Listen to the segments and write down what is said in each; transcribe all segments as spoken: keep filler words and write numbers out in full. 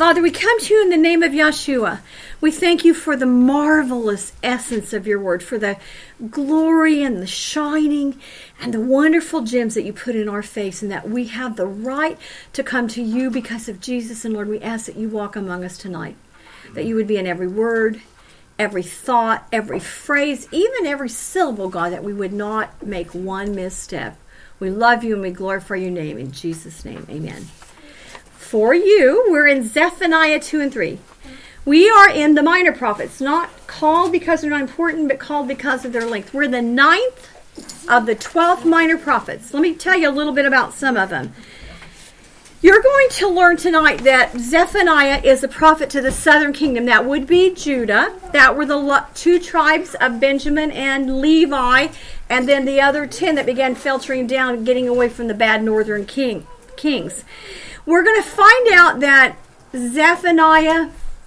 Father, we come to you in the name of Yeshua. We thank you for the marvelous essence of your word, for the glory and the shining and the wonderful gems that you put in our face, and that we have the right to come to you because of Jesus. And Lord, we ask that you walk among us tonight, that you would be in every word, every thought, every phrase, even every syllable, God, that we would not make one misstep. We love you and we glorify your name. In Jesus' name, amen. For you, we're in Zephaniah two and three. We are in the minor prophets, not called because they're not important, but called because of their length. We're the ninth of the twelve minor prophets. Let me tell you a little bit about some of them. You're going to learn tonight that Zephaniah is a prophet to the southern kingdom. That would be Judah. That were the two tribes of Benjamin and Levi, and then the other ten that began filtering down and getting away from the bad northern king kings. We're going to find out that Zephaniah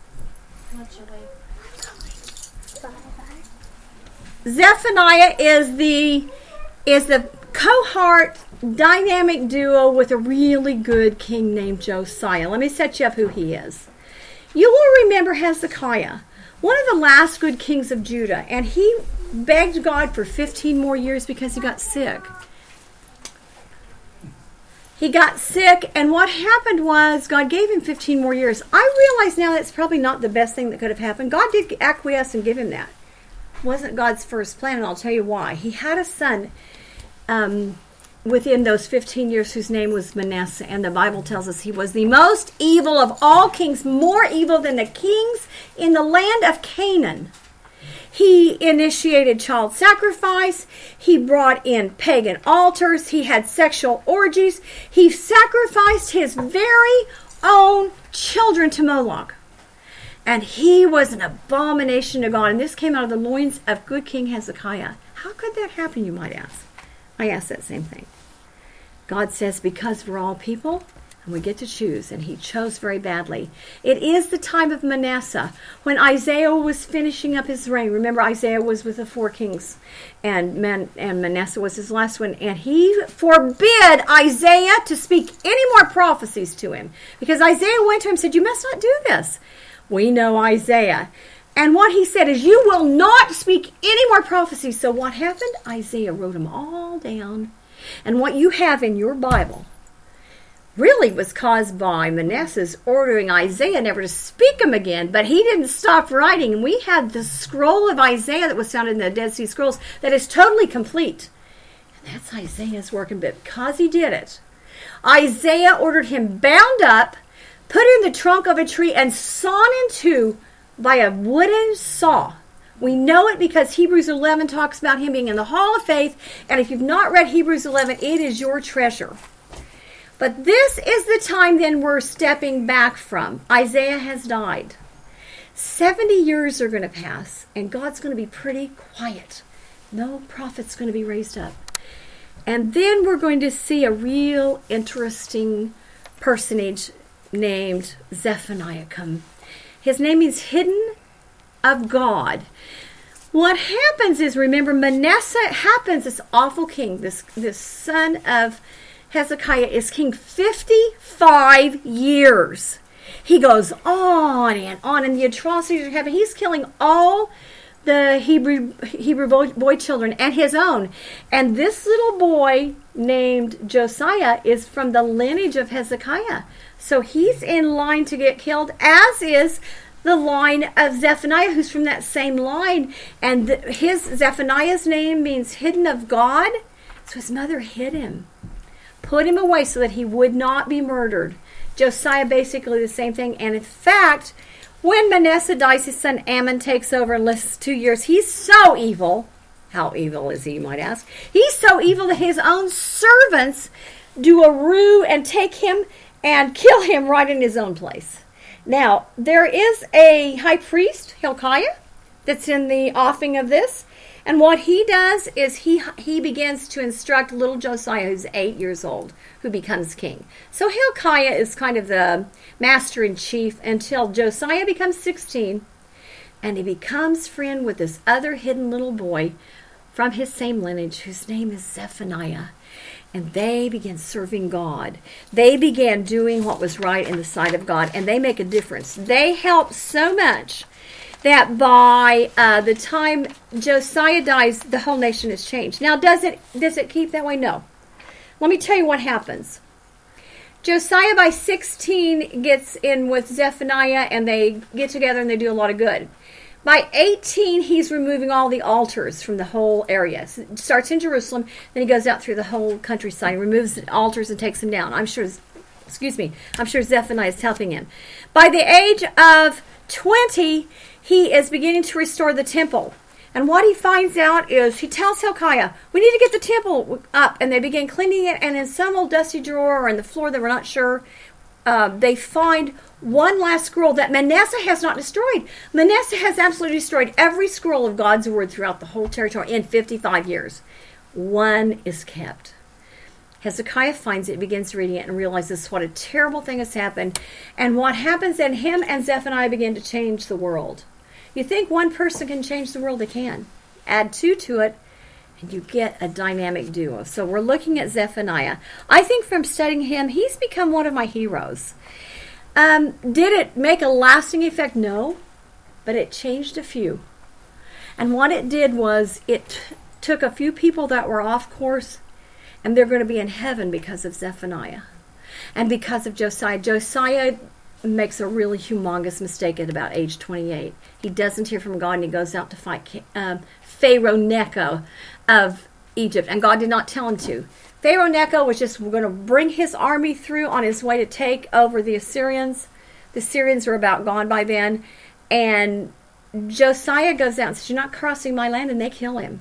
Zephaniah is the is the cohort dynamic duo with a really good king named Josiah. Let me set you up who he is. You will remember Hezekiah, one of the last good kings of Judah, and he begged God for fifteen more years because he got sick. He got sick, and what happened was God gave him fifteen more years. I realize now that's probably not the best thing that could have happened. God did acquiesce and give him that. It wasn't God's first plan, and I'll tell you why. He had a son um, within those fifteen years whose name was Manasseh, and the Bible tells us he was the most evil of all kings, more evil than the kings in the land of Canaan. He initiated child sacrifice. He brought in pagan altars. He had sexual orgies. He sacrificed his very own children to Moloch. And he was an abomination to God. And this came out of the loins of good King Hezekiah. How could that happen, you might ask? I ask that same thing. God says, because we're all people, and we get to choose, and he chose very badly. It is the time of Manasseh, when Isaiah was finishing up his reign. Remember, Isaiah was with the four kings, and, Man- and Manasseh was his last one, and he forbid Isaiah to speak any more prophecies to him, because Isaiah went to him and said, you must not do this. We know Isaiah. And what he said is, you will not speak any more prophecies. So what happened? Isaiah wrote them all down. And what you have in your Bible really was caused by Manasseh's ordering Isaiah never to speak them again, but he didn't stop writing. And we had the scroll of Isaiah that was found in the Dead Sea Scrolls that is totally complete. And that's Isaiah's work, and because he did it, Isaiah ordered him bound up, put in the trunk of a tree, and sawn in two by a wooden saw. We know it because Hebrews eleven talks about him being in the hall of faith, and if you've not read Hebrews eleven, it is your treasure. But this is the time then we're stepping back from. Isaiah has died. seventy years are going to pass, and God's going to be pretty quiet. No prophet's going to be raised up. And then we're going to see a real interesting personage named Zephaniah come. His name is Hidden of God. What happens is, remember, Manasseh happens, this awful king, this, this son of Hezekiah is king fifty-five years. He goes on and on, and the atrocities are happening. He's killing all the Hebrew Hebrew boy, boy children and his own. And this little boy named Josiah is from the lineage of Hezekiah. So he's in line to get killed, as is the line of Zephaniah, who's from that same line. And the, his Zephaniah's name means hidden of God. So his mother hid him, put him away so that he would not be murdered. Josiah basically the same thing. And in fact, when Manasseh dies, his son Ammon takes over and lives two years. He's so evil. How evil is he, you might ask? He's so evil that his own servants do a ruse and take him and kill him right in his own place. Now, there is a high priest, Hilkiah, that's in the offing of this. And what he does is he he begins to instruct little Josiah, who's eight years old, who becomes king. So Hilkiah is kind of the master-in-chief until Josiah becomes sixteen. And he becomes friend with this other hidden little boy from his same lineage, whose name is Zephaniah. And they began serving God. They began doing what was right in the sight of God, and they make a difference. They help so much that by uh, the time Josiah dies, the whole nation has changed. Now, does it does it keep that way? No. Let me tell you what happens. Josiah, by sixteen, gets in with Zephaniah, and they get together and they do a lot of good. By eighteen, he's removing all the altars from the whole area. So it starts in Jerusalem, then he goes out through the whole countryside, removes the altars and takes them down. I'm sure, excuse me, I'm sure Zephaniah is helping him. By the age of twenty, he is beginning to restore the temple. And what he finds out is, he tells Hilkiah, we need to get the temple up. And they begin cleaning it, and in some old dusty drawer or in the floor, they were not sure, uh, they find one last scroll that Manasseh has not destroyed. Manasseh has absolutely destroyed every scroll of God's word throughout the whole territory in fifty-five years. One is kept. Hezekiah finds it, begins reading it, and realizes what a terrible thing has happened. And what happens then, him and Zephaniah begin to change the world. You think one person can change the world? They can. Add two to it, and you get a dynamic duo. So we're looking at Zephaniah. I think from studying him, he's become one of my heroes. Um, did it make a lasting effect? No, but it changed a few. And what it did was it t- took a few people that were off course, and they're going to be in heaven because of Zephaniah and because of Josiah. Josiah makes a really humongous mistake at about age twenty-eight. He doesn't hear from God, and he goes out to fight um, Pharaoh Necho of Egypt, and God did not tell him to. Pharaoh Necho was just going to bring his army through on his way to take over the Assyrians. The Assyrians were about gone by then, and Josiah goes out and says, you're not crossing my land, and they kill him.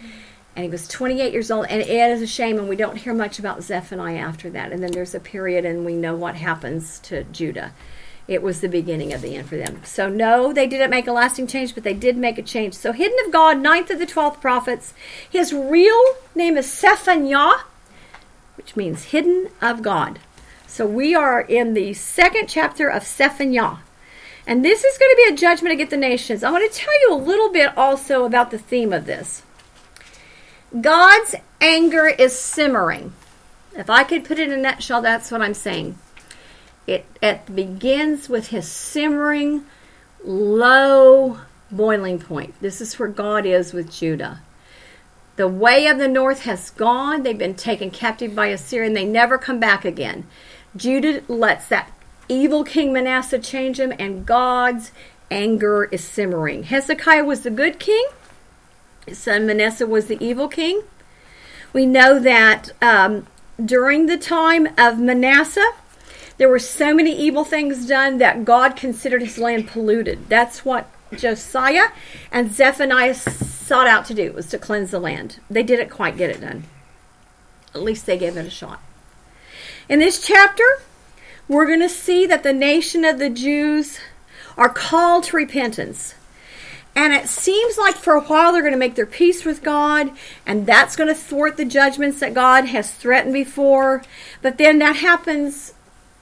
And he was twenty-eight years old, and it is a shame, and we don't hear much about Zephaniah after that. And then there's a period, and we know what happens to Judah. It was the beginning of the end for them. So no, they didn't make a lasting change, but they did make a change. So hidden of God, ninth of the twelfth prophets. His real name is Zephaniah, which means hidden of God. So we are in the second chapter of Zephaniah. And this is going to be a judgment against the nations. I want to tell you a little bit also about the theme of this. God's anger is simmering. If I could put it in a nutshell, that's what I'm saying. It, it begins with his simmering, low boiling point. This is where God is with Judah. The way of the north has gone. They've been taken captive by Assyria, and they never come back again. Judah lets that evil king Manasseh change him, and God's anger is simmering. Hezekiah was the good king. His son Manasseh was the evil king. We know that um, during the time of Manasseh, there were so many evil things done that God considered his land polluted. That's what Josiah and Zephaniah sought out to do, was to cleanse the land. They didn't quite get it done. At least they gave it a shot. In this chapter, we're going to see that the nation of the Jews are called to repentance. And it seems like for a while they're going to make their peace with God, and that's going to thwart the judgments that God has threatened before. But then that happens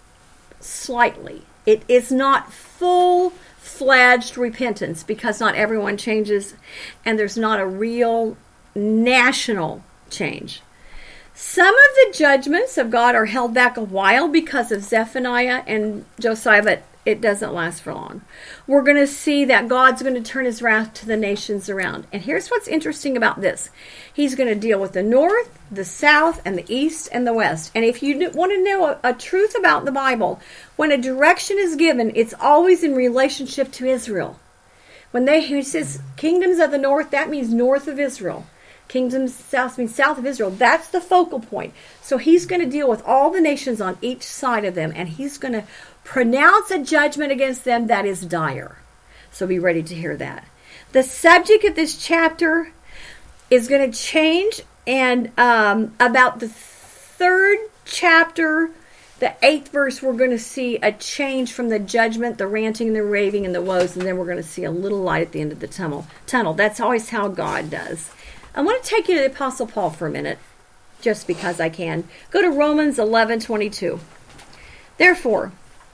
slightly. It is not full-fledged repentance because not everyone changes, and there's not a real national change. Some of the judgments of God are held back a while because of Zephaniah and Josiah, but it doesn't last for long. We're going to see that God's going to turn his wrath to the nations around. And here's what's interesting about this. He's going to deal with the north, the south, and the east, and the west. And if you want to know a, a truth about the Bible, when a direction is given, it's always in relationship to Israel. When they he says kingdoms of the north, that means north of Israel. Kingdoms south means south of Israel. That's the focal point. So he's going to deal with all the nations on each side of them, and he's going to pronounce a judgment against them that is dire. So be ready to hear that. The subject of this chapter is going to change, and um, about the third chapter, the eighth verse, we're going to see a change from the judgment, the ranting, the raving, and the woes, and then we're going to see a little light at the end of the tunnel. Tunnel. That's always how God does. I want to take you to the Apostle Paul for a minute, just because I can. Go to Romans eleven twenty-two. Therefore,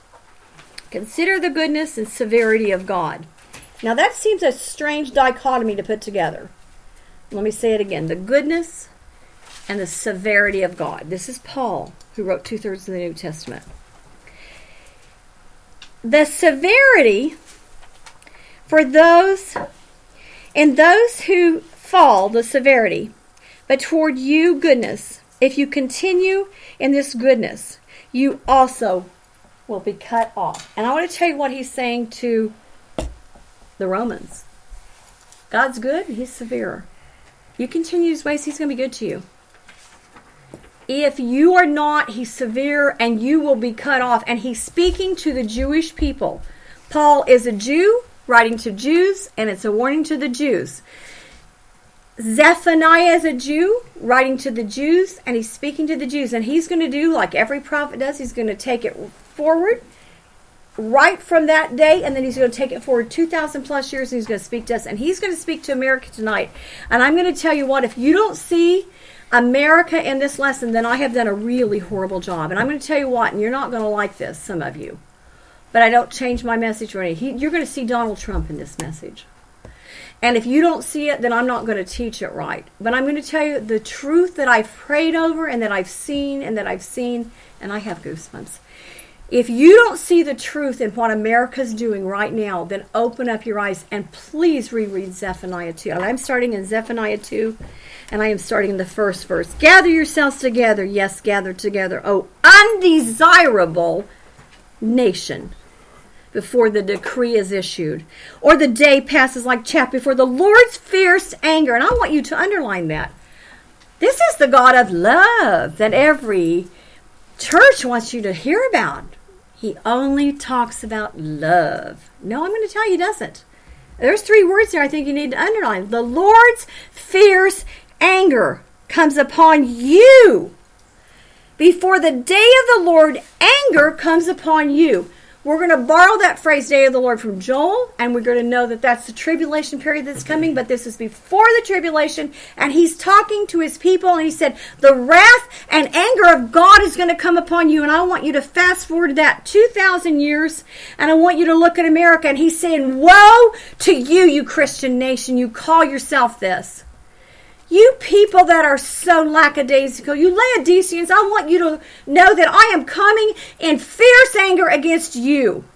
consider the goodness and severity of God. Now that seems a strange dichotomy to put together. Let me say it again. The goodness and the severity of God. This is Paul, who wrote two-thirds of the New Testament. The severity for those, and those who fall, the severity, but toward you goodness. If you continue in this goodness, you also will be cut off. And I want to tell you what he's saying to the Romans. God's good, he's severe. You continue his ways, he's going to be good to you. If you are not, he's severe and you will be cut off. And he's speaking to the Jewish people. Paul is a Jew writing to Jews, and it's a warning to the Jews. Zephaniah is a Jew writing to the Jews, and he's speaking to the Jews. And he's going to do like every prophet does. He's going to take it forward right from that day, and then he's going to take it forward two thousand plus years, and he's going to speak to us. And he's going to speak to America tonight. And I'm going to tell you what, if you don't see America in this lesson, then I have done a really horrible job. And I'm going to tell you what, and you're not going to like this, some of you. But I don't change my message or anything. You're going to see Donald Trump in this message. And if you don't see it, then I'm not going to teach it right. But I'm going to tell you the truth that I've prayed over and that I've seen and that I've seen, and I have goosebumps. If you don't see the truth in what America's doing right now, then open up your eyes and please reread Zephaniah two. And I'm starting in Zephaniah two, and I am starting in the first verse. Gather yourselves together, yes, gather together, O undesirable nation, before the decree is issued, or the day passes like chaff before the Lord's fierce anger. And I want you to underline that. This is the God of love that every church wants you to hear about. He only talks about love. No, I'm going to tell you he doesn't. There's three words there I think you need to underline. The Lord's fierce anger comes upon you. Before the day of the Lord, anger comes upon you. We're going to borrow that phrase, day of the Lord, from Joel, and we're going to know that that's the tribulation period that's coming, but this is before the tribulation, and he's talking to his people, and he said, the wrath and anger of God is going to come upon you, and I want you to fast forward to that two thousand years, and I want you to look at America, and he's saying, woe to you, you Christian nation, you call yourself this. You people that are so lackadaisical, you Laodiceans, I want you to know that I am coming in fierce anger against you.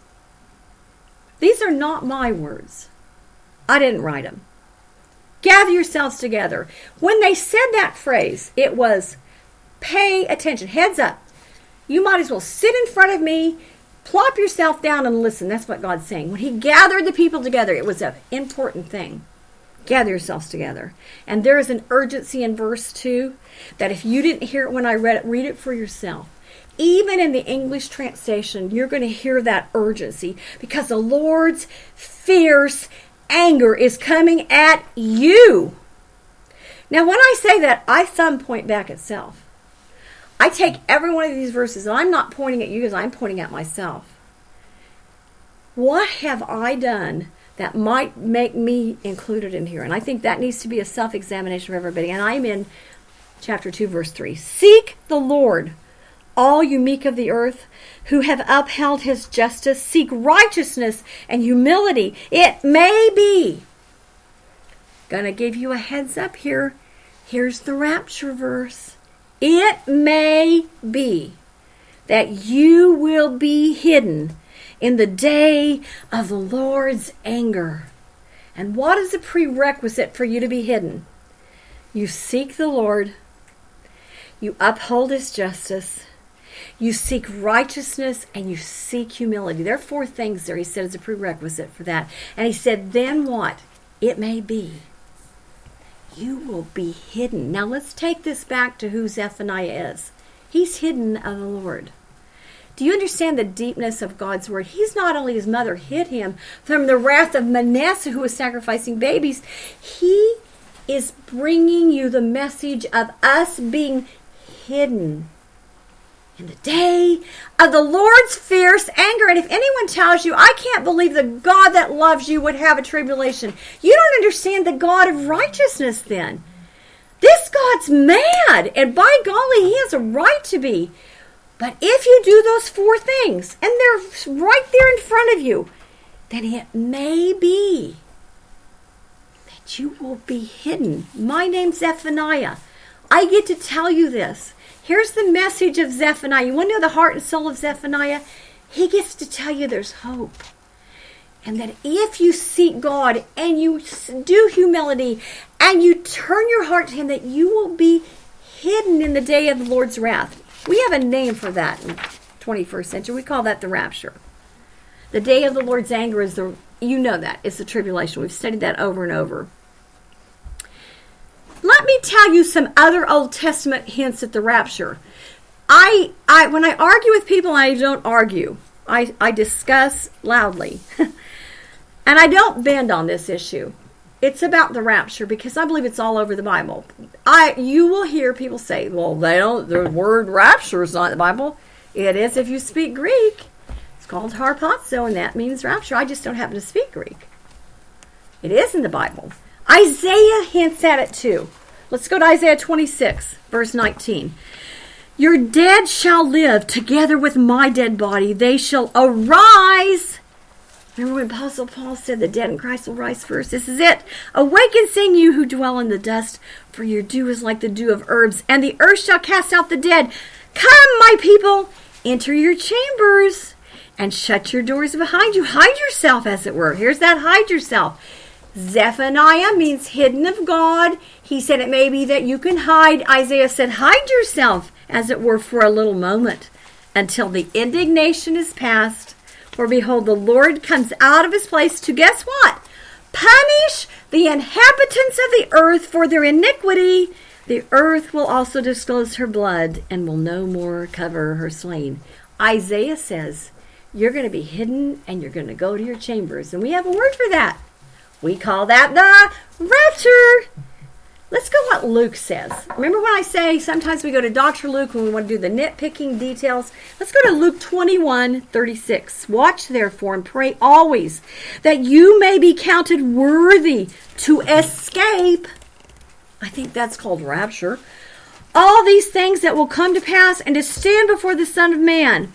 These are not my words. I didn't write them. Gather yourselves together. When they said that phrase, it was pay attention, heads up. You might as well sit in front of me, plop yourself down and listen. That's what God's saying. When he gathered the people together, it was an important thing. Gather yourselves together. And there is an urgency in verse two that if you didn't hear it when I read it, read it for yourself. Even in the English translation, you're going to hear that urgency because the Lord's fierce anger is coming at you. Now, when I say that, I thumb point back at self. I take every one of these verses, and I'm not pointing at you because I'm pointing at myself. What have I done that might make me included in here? And I think that needs to be a self-examination for everybody. And I'm in chapter two, verse three. Seek the Lord, all you meek of the earth, who have upheld his justice. Seek righteousness and humility. It may be. Gonna give you a heads up here. Here's the rapture verse. It may be that you will be hidden in the day of the Lord's anger. And what is the prerequisite for you to be hidden? You seek the Lord. You uphold his justice. You seek righteousness and you seek humility. There are four things there he said as a prerequisite for that. And he said, then what? It may be. You will be hidden. Now let's take this back to who Zephaniah is. He's hidden of the Lord. Do you understand the deepness of God's word? He's not only his mother hid him from the wrath of Manasseh who was sacrificing babies. He is bringing you the message of us being hidden in the day of the Lord's fierce anger. And if anyone tells you, I can't believe the God that loves you would have a tribulation, you don't understand the God of righteousness then. This God's mad, and by golly, he has a right to be. But if you do those four things, and they're right there in front of you, then it may be that you will be hidden. My name's Zephaniah. I get to tell you this. Here's the message of Zephaniah. You want to know the heart and soul of Zephaniah? He gets to tell you there's hope. And that if you seek God and you do humility and you turn your heart to Him, that you will be hidden in the day of the Lord's wrath. We have a name for that in the twenty-first century. We call that the rapture. The day of the Lord's anger is the, you know that, it's the tribulation. We've studied that over and over. Let me tell you some other Old Testament hints at the rapture. I, I when I argue with people, I don't argue. I, I discuss loudly. And I don't bend on this issue. It's about the rapture because I believe it's all over the Bible. I you will hear people say, well, they don't, the word rapture is not in the Bible. It is if you speak Greek. It's called harpazo, and that means rapture. I just don't happen to speak Greek. It is in the Bible. Isaiah hints at it too. Let's go to Isaiah twenty-six, verse nineteen. Your dead shall live together with my dead body. They shall arise. Remember when Apostle Paul said the dead in Christ will rise first? This is it. Awaken, sing you who dwell in the dust, for your dew is like the dew of herbs, and the earth shall cast out the dead. Come, my people, enter your chambers, and shut your doors behind you. Hide yourself, as it were. Here's that hide yourself. Zephaniah means hidden of God. He said it may be that you can hide. Isaiah said, hide yourself, as it were, for a little moment, until the indignation is past. For behold, the Lord comes out of his place to, guess what? Punish the inhabitants of the earth for their iniquity. The earth will also disclose her blood and will no more cover her slain. Isaiah says, you're going to be hidden and you're going to go to your chambers. And we have a word for that. We call that the rapture. Let's go what Luke says. Remember when I say sometimes we go to Doctor Luke when we want to do the nitpicking details? Let's go to Luke twenty-one thirty-six. Watch therefore and pray always that you may be counted worthy to escape. I think that's called rapture. All these things that will come to pass and to stand before the Son of Man.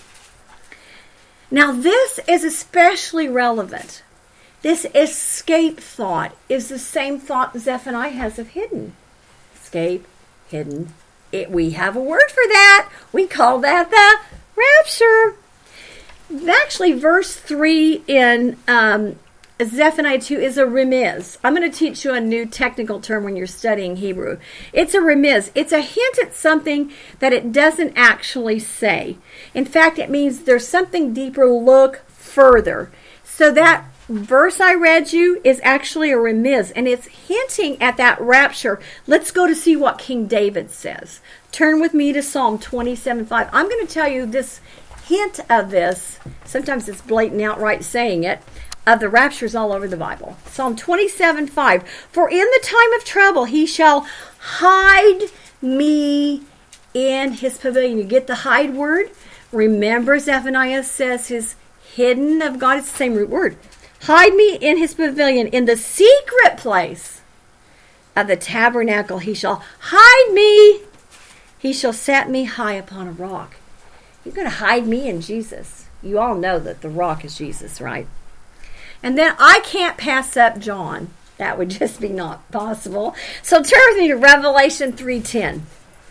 Now this is especially relevant. This escape thought is the same thought Zephaniah has of hidden. Escape, hidden. It, we have a word for that. We call that the rapture. Actually, verse three in um, Zephaniah two is a remiz. I'm going to teach you a new technical term when you're studying Hebrew. It's a remiz. It's a hint at something that it doesn't actually say. In fact, it means there's something deeper. Look further. So that verse I read you is actually a remiz, and it's hinting at that rapture. Let's go to see what King David says. Turn with me to Psalm twenty-seven five. I'm going to tell you this hint of this. Sometimes it's blatant outright saying it. Of the raptures all over the Bible. Psalm twenty-seven five. For in the time of trouble he shall hide me in his pavilion. You get the hide word? Remember Zephaniah says his hidden of God. It's the same root word. Hide me in his pavilion, in the secret place of the tabernacle he shall hide me. He shall set me high upon a rock. You're going to hide me in Jesus. You all know that the rock is Jesus, right? And then I can't pass up John. That would just be not possible. So turn with me to Revelation three ten.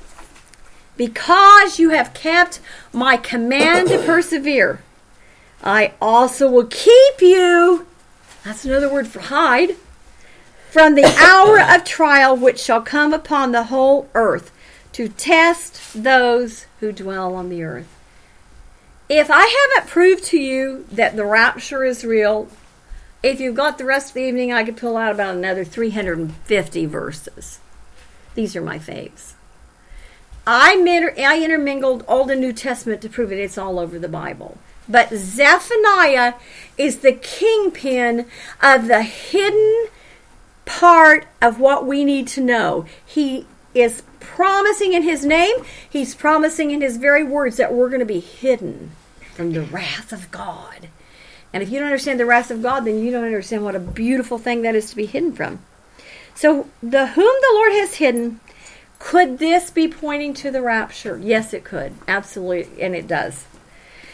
Because you have kept my command to persevere, I also will keep you, that's another word for hide, from the hour of trial which shall come upon the whole earth, to test those who dwell on the earth. If I haven't proved to you that the rapture is real, if you've got the rest of the evening, I could pull out about another three hundred fifty verses. These are my faves. I, inter- I intermingled Old and New Testament to prove it. It's all over the Bible. But Zephaniah is the kingpin of the hidden part of what we need to know. He is promising in his name, he's promising in his very words that we're going to be hidden from the wrath of God. And if you don't understand the wrath of God, then you don't understand what a beautiful thing that is to be hidden from. So, the whom the Lord has hidden, could this be pointing to the rapture? Yes, it could. Absolutely. And it does.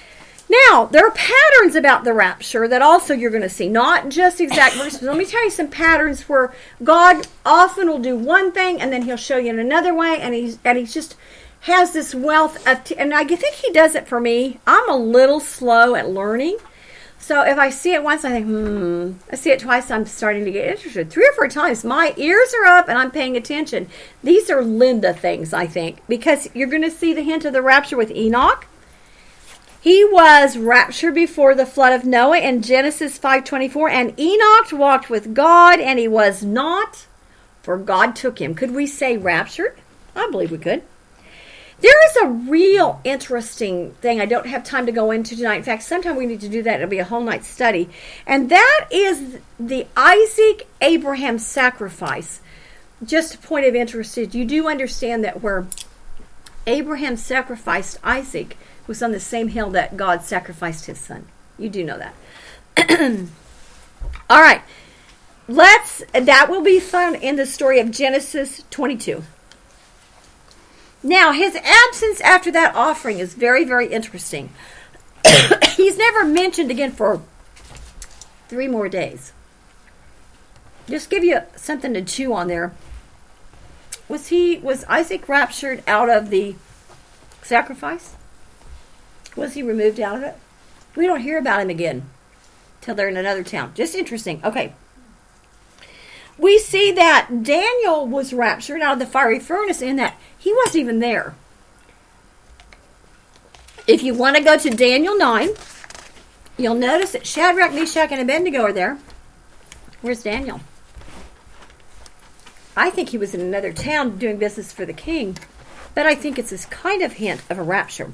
Now, there are patterns about the rapture that also you're going to see. Not just exact verses. Let me tell you some patterns where God often will do one thing and then he'll show you in another way. And he's, and he just has this wealth of... T- and I think he does it for me. I'm a little slow at learning. So if I see it once, I think, hmm. I see it twice, I'm starting to get interested. Three or four times, my ears are up and I'm paying attention. These are Linda things, I think. Because you're going to see the hint of the rapture with Enoch. He was raptured before the flood of Noah in Genesis five twenty-four, and Enoch walked with God, and he was not, for God took him. Could we say raptured? I believe we could. There is a real interesting thing I don't have time to go into tonight. In fact, sometime we need to do that. It'll be a whole night study. And that is the Isaac-Abraham sacrifice. Just a point of interest, you do understand that where Abraham sacrificed Isaac was on the same hill that God sacrificed his son. You do know that. All right. Let's, that will be found in the story of Genesis twenty-two. Now, his absence after that offering is very, very interesting. He's never mentioned again for three more days. Just give you something to chew on there. Was he, was Isaac raptured out of the sacrifice? Was he removed out of it? We don't hear about him again till they're in another town. Just interesting. Okay. We see that Daniel was raptured out of the fiery furnace in that he wasn't even there. If you want to go to Daniel nine, you'll notice that Shadrach, Meshach, and Abednego are there. Where's Daniel? I think he was in another town doing business for the king, but I think it's this kind of hint of a rapture.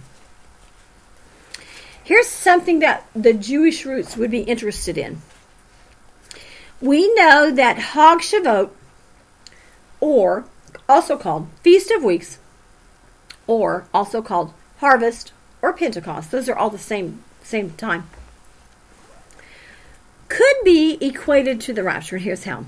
Here's something that the Jewish roots would be interested in. We know that Hag Shavuot, or also called Feast of Weeks, or also called Harvest or Pentecost, those are all the same same time, could be equated to the rapture. Here's how.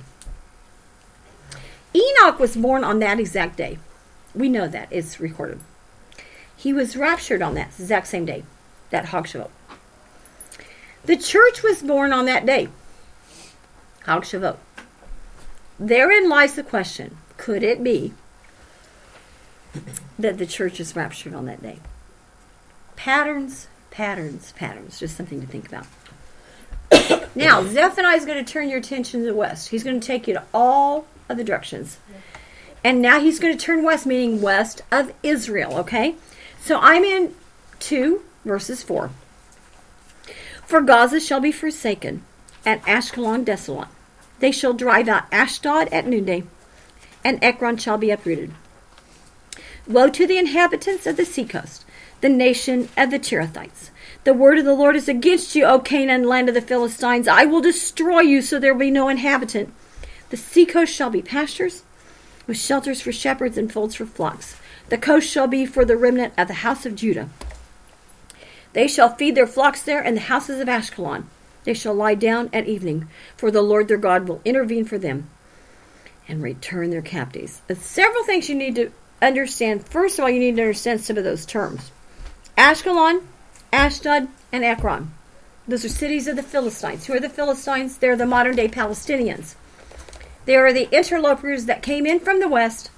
Enoch was born on that exact day. We know that. It's recorded. He was raptured on that exact same day, that Hag Shavuot. The church was born on that day, Hag Shavuot. Therein lies the question, could it be that the church is raptured on that day? Patterns, patterns, patterns. Just something to think about. Now, Zephaniah is going to turn your attention to the west. He's going to take you to all of the directions. And now he's going to turn west, meaning west of Israel, okay? So I'm in two, verses four. For Gaza shall be forsaken, and Ashkelon desolate. They shall drive out Ashdod at noonday, and Ekron shall be uprooted. Woe to the inhabitants of the seacoast, the nation of the Cherethites. The word of the Lord is against you, O Canaan, land of the Philistines. I will destroy you, so there will be no inhabitant. The seacoast shall be pastures, with shelters for shepherds and folds for flocks. The coast shall be for the remnant of the house of Judah. They shall feed their flocks there in the houses of Ashkelon. They shall lie down at evening, for the Lord their God will intervene for them and return their captives. There's several things you need to understand. First of all, you need to understand some of those terms. Ashkelon, Ashdod, and Ekron. Those are cities of the Philistines. Who are the Philistines? They're the modern-day Palestinians. They are the interlopers that came in from the west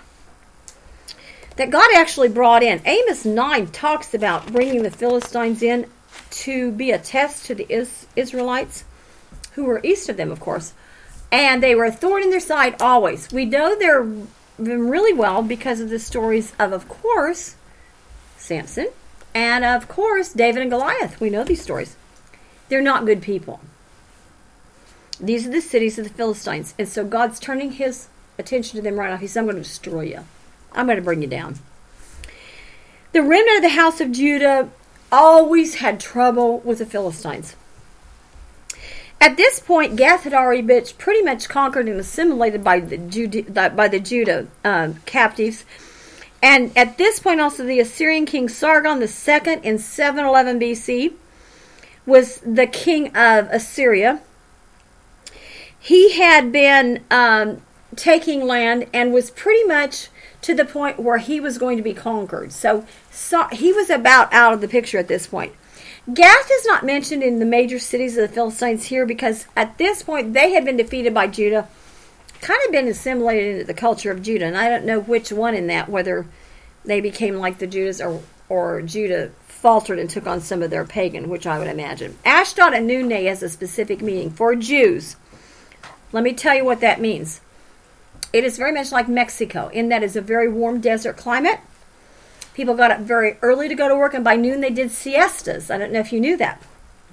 that God actually brought in. Amos nine talks about bringing the Philistines in to be a test to the Is- Israelites, who were east of them, of course. And they were a thorn in their side always. We know they're really well because of the stories of, of course, Samson, and of course, David and Goliath. We know these stories. They're not good people. These are the cities of the Philistines. And so God's turning his attention to them right off. He said, I'm going to destroy you. I'm going to bring you down. The remnant of the house of Judah always had trouble with the Philistines. At this point, Gath had already been pretty much conquered and assimilated by the Judah, by the Judah um, captives. And at this point also, the Assyrian king Sargon the second in seven eleven B C was the king of Assyria. He had been um, taking land and was pretty much to the point where he was going to be conquered. So, so he was about out of the picture at this point. Gath is not mentioned in the major cities of the Philistines here because at this point they had been defeated by Judah, kind of been assimilated into the culture of Judah. And I don't know which one in that, whether they became like the Judas or, or Judah faltered and took on some of their pagan, which I would imagine. Ashdod and Nuneh has a specific meaning for Jews. Let me tell you what that means. It is very much like Mexico, in that it's a very warm desert climate. People got up very early to go to work, and by noon they did siestas. I don't know if you knew that.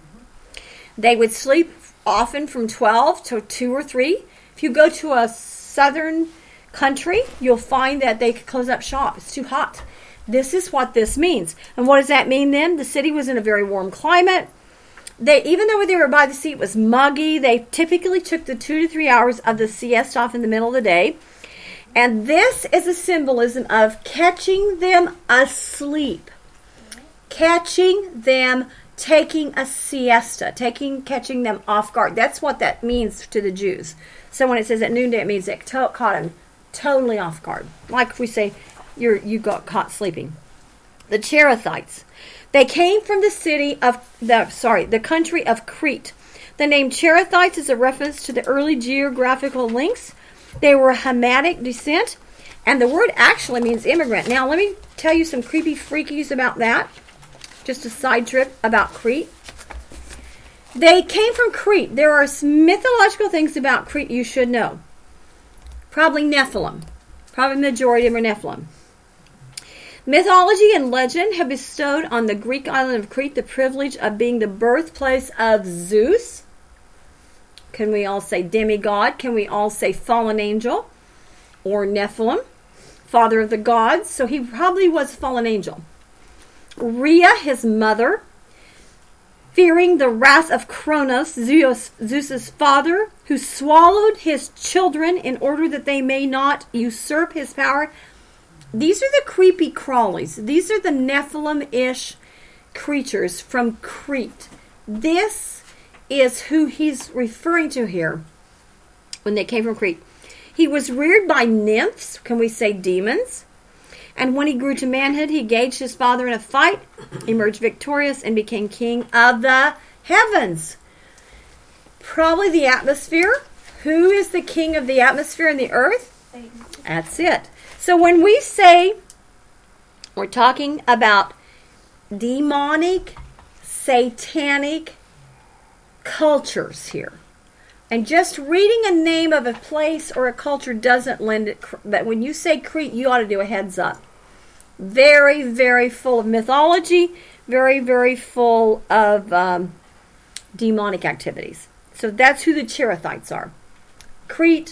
They would sleep often from twelve to two or three. If you go to a southern country, you'll find that they could close up shop. It's too hot. This is what this means. And what does that mean then? The city was in a very warm climate. They, even though they were by the sea, it was muggy. They typically took the two to three hours of the siesta off in the middle of the day. And this is a symbolism of catching them asleep. Catching them taking a siesta. Taking, catching them off guard. That's what that means to the Jews. So when it says at noonday, it means it to- caught them totally off guard. Like if we say, You're, you got caught sleeping. The Cherethites. They came from the city of, the sorry, the country of Crete. The name Cherethites is a reference to the early geographical links. They were Hamitic descent, and the word actually means immigrant. Now, let me tell you some creepy freakies about that. Just a side trip about Crete. They came from Crete. There are some mythological things about Crete you should know. Probably Nephilim. Probably the majority of them are Nephilim. Mythology and legend have bestowed on the Greek island of Crete the privilege of being the birthplace of Zeus. Can we all say demigod? Can we all say fallen angel? Or Nephilim, father of the gods. So he probably was a fallen angel. Rhea, his mother, fearing the wrath of Kronos, Zeus, Zeus's father, who swallowed his children in order that they may not usurp his power. These are the creepy crawlies. These are the Nephilim-ish creatures from Crete. This is who he's referring to here when they came from Crete. He was reared by nymphs, can we say demons? And when he grew to manhood, he engaged his father in a fight, emerged victorious, and became king of the heavens. Probably the atmosphere. Who is the king of the atmosphere and the earth? That's it. So when we say we're talking about demonic, satanic cultures here, and just reading a name of a place or a culture doesn't lend it, but when you say Crete, you ought to do a heads up. Very, very full of mythology, very, very full of um, demonic activities. So that's who the Cherethites are. Crete,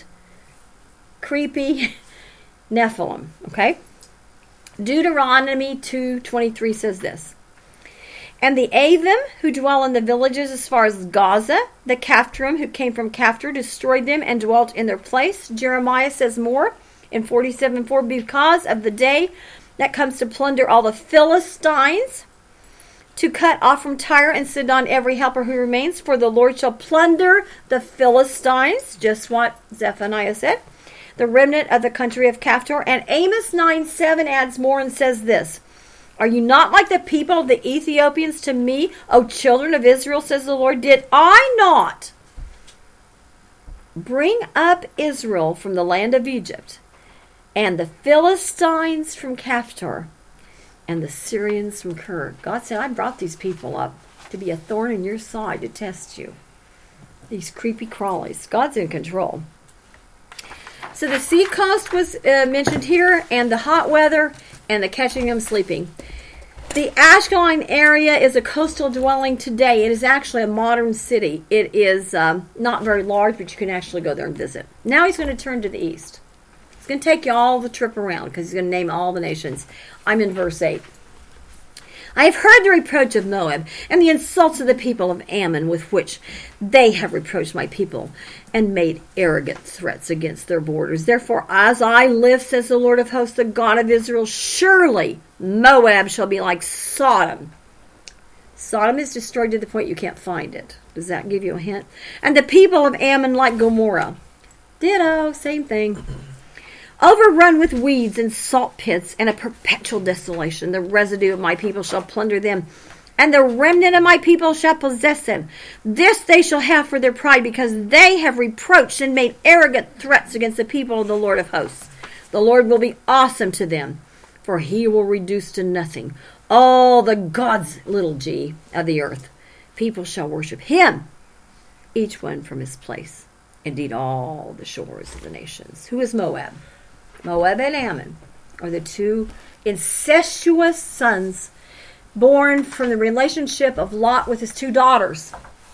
creepy, Nephilim, okay? Deuteronomy two twenty-three says this. And the Avim, who dwell in the villages as far as Gaza, the Caphtorim, who came from Caphtor, destroyed them and dwelt in their place. Jeremiah says more in forty-seven four, because of the day that comes to plunder all the Philistines, to cut off from Tyre and Sidon every helper who remains, for the Lord shall plunder the Philistines, just what Zephaniah said, the remnant of the country of Caphtor. And Amos nine seven adds more and says this. Are you not like the people of the Ethiopians to me, O children of Israel, says the Lord? Did I not bring up Israel from the land of Egypt, and the Philistines from Caphtor, and the Syrians from Kir? God said, I brought these people up to be a thorn in your side to test you. These creepy crawlies. God's in control. So the sea coast was uh, mentioned here, and the hot weather, and the catching them sleeping. The Ashkelon area is a coastal dwelling today. It is actually a modern city. It is um, not very large, but you can actually go there and visit. Now he's going to turn to the east. He's going to take you all the trip around because he's going to name all the nations. I'm in verse eight. I have heard the reproach of Moab and the insults of the people of Ammon with which they have reproached my people and made arrogant threats against their borders. Therefore, as I live, says the Lord of hosts, the God of Israel, surely Moab shall be like Sodom. Sodom is destroyed to the point you can't find it. Does that give you a hint? And the people of Ammon like Gomorrah. Ditto, same thing. Overrun with weeds and salt pits and a perpetual desolation. The residue of my people shall plunder them And the remnant of my people shall possess them. This they shall have for their pride, because they have reproached and made arrogant threats against the people of the Lord of hosts. The Lord will be awesome to them, for he will reduce to nothing all the gods, little g, of the earth. People shall worship him, each one from his place. Indeed, all the shores of the nations. Who is Moab? Moab and Ammon are the two incestuous sons born from the relationship of Lot with his two daughters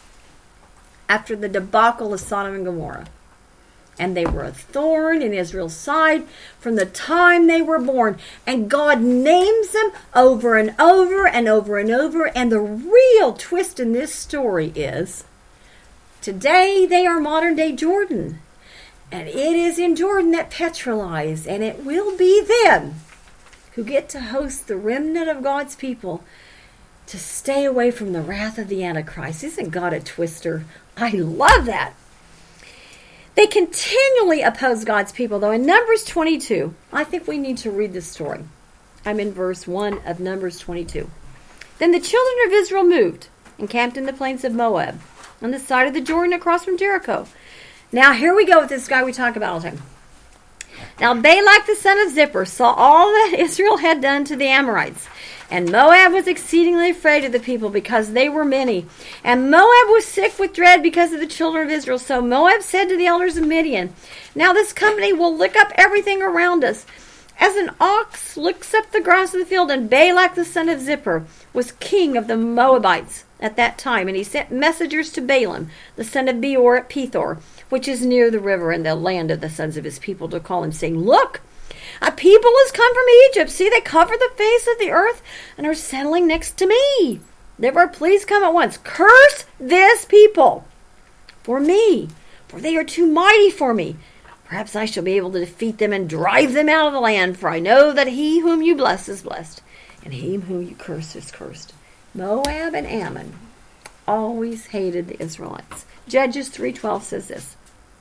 after the debacle of Sodom and Gomorrah. And they were a thorn in Israel's side from the time they were born. And God names them over and over and over and over. And the real twist in this story is, today they are modern day Jordan. And it is in Jordan that Petra lies. And it will be them who get to host the remnant of God's people to stay away from the wrath of the Antichrist. Isn't God a twister? I love that. They continually oppose God's people, though. In Numbers twenty-two, I think we need to read this story. I'm in verse one of Numbers twenty-two. Then the children of Israel moved and camped in the plains of Moab, on the side of the Jordan across from Jericho. Now, here we go with this guy we talk about all the time. Now, Balak the son of Zippor saw all that Israel had done to the Amorites. And Moab was exceedingly afraid of the people, because they were many. And Moab was sick with dread because of the children of Israel. So Moab said to the elders of Midian, now this company will lick up everything around us, as an ox licks up the grass of the field. And Balak the son of Zippor was king of the Moabites at that time. And he sent messengers to Balaam, the son of Beor at Pethor, which is near the river in the land of the sons of his people, to call him, saying, look, a people has come from Egypt. See, they cover the face of the earth and are settling next to me. Therefore, please come at once. Curse this people for me, for they are too mighty for me. Perhaps I shall be able to defeat them and drive them out of the land, for I know that he whom you bless is blessed, and he whom you curse is cursed. Moab and Ammon always hated the Israelites. Judges three twelve says this.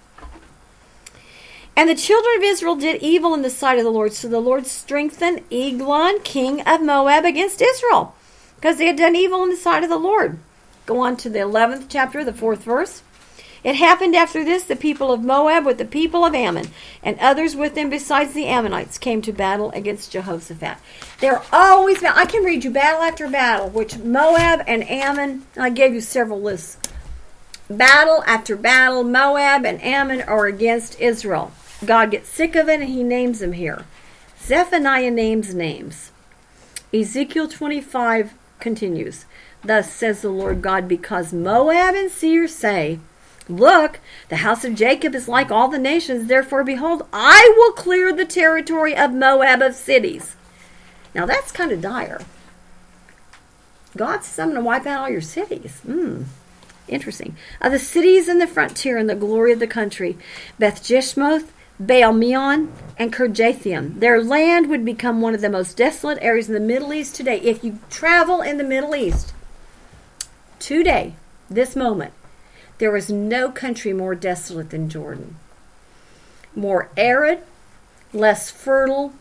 And the children of Israel did evil in the sight of the Lord. So the Lord strengthened Eglon, king of Moab, against Israel, because they had done evil in the sight of the Lord. Go on to the eleventh chapter, the fourth verse. It happened after this, the people of Moab with the people of Ammon, and others with them besides the Ammonites, came to battle against Jehoshaphat. They're always, I can read you battle after battle, which Moab and Ammon, I gave you several lists. Battle after battle, Moab and Ammon are against Israel. God gets sick of it, and he names them here. Zephaniah names names. Ezekiel twenty-five continues. Thus says the Lord God, because Moab and Seir say, look, the house of Jacob is like all the nations. Therefore, behold, I will clear the territory of Moab of cities. Now, that's kind of dire. God says, I'm going to wipe out all your cities. Hmm. Interesting. Of the cities in the frontier and the glory of the country, Beth Jeshmoth, Baal Meon, and Kirjathaim. Their land would become one of the most desolate areas in the Middle East today. If you travel in the Middle East today, this moment, there is no country more desolate than Jordan. More arid, less fertile,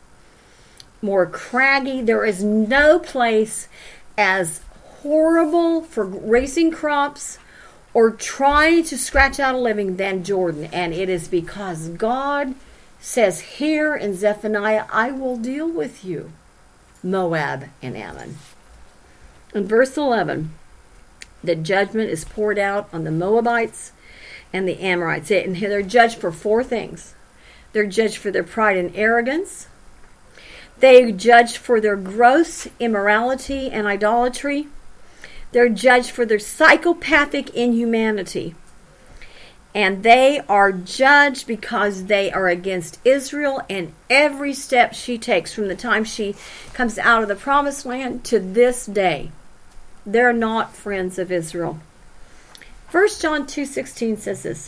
more craggy. There is no place as horrible for raising crops or trying to scratch out a living than Jordan. And it is because God says here in Zephaniah, I will deal with you, Moab and Ammon. In verse eleven, the judgment is poured out on the Moabites and the Amorites. And they're judged for four things. They're judged for their pride and arrogance. They're judged for their gross immorality and idolatry. They're judged for their psychopathic inhumanity. And they are judged because they are against Israel and every step she takes from the time she comes out of the promised land to this day. They're not friends of Israel. First John two sixteen says this.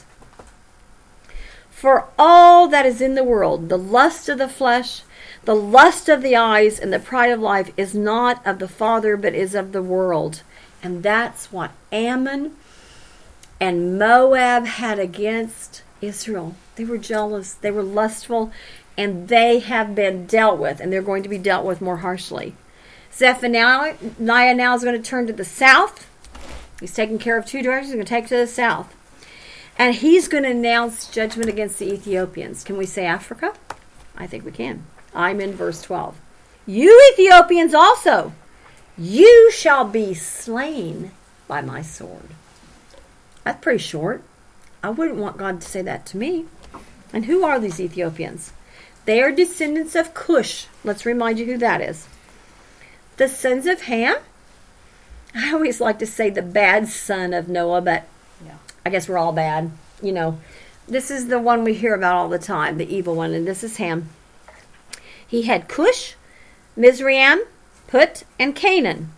For all that is in the world, the lust of the flesh, the lust of the eyes, and the pride of life is not of the Father, but is of the world. And that's what Ammon and Moab had against Israel. They were jealous, they were lustful, and they have been dealt with, and they're going to be dealt with more harshly. Zephaniah now is going to turn to the south. He's taking care of two directions. He's going to take to the south. And he's going to announce judgment against the Ethiopians. Can we say Africa? I think we can. I'm in verse twelve. You Ethiopians also, you shall be slain by my sword. That's pretty short. I wouldn't want God to say that to me. And who are these Ethiopians? They are descendants of Cush. Let's remind you who that is. The sons of Ham. I always like to say the bad son of Noah, but yeah. I guess we're all bad. You know, this is the one we hear about all the time, the evil one, and this is Ham. He had Cush, Mizraim, Put, and Canaan.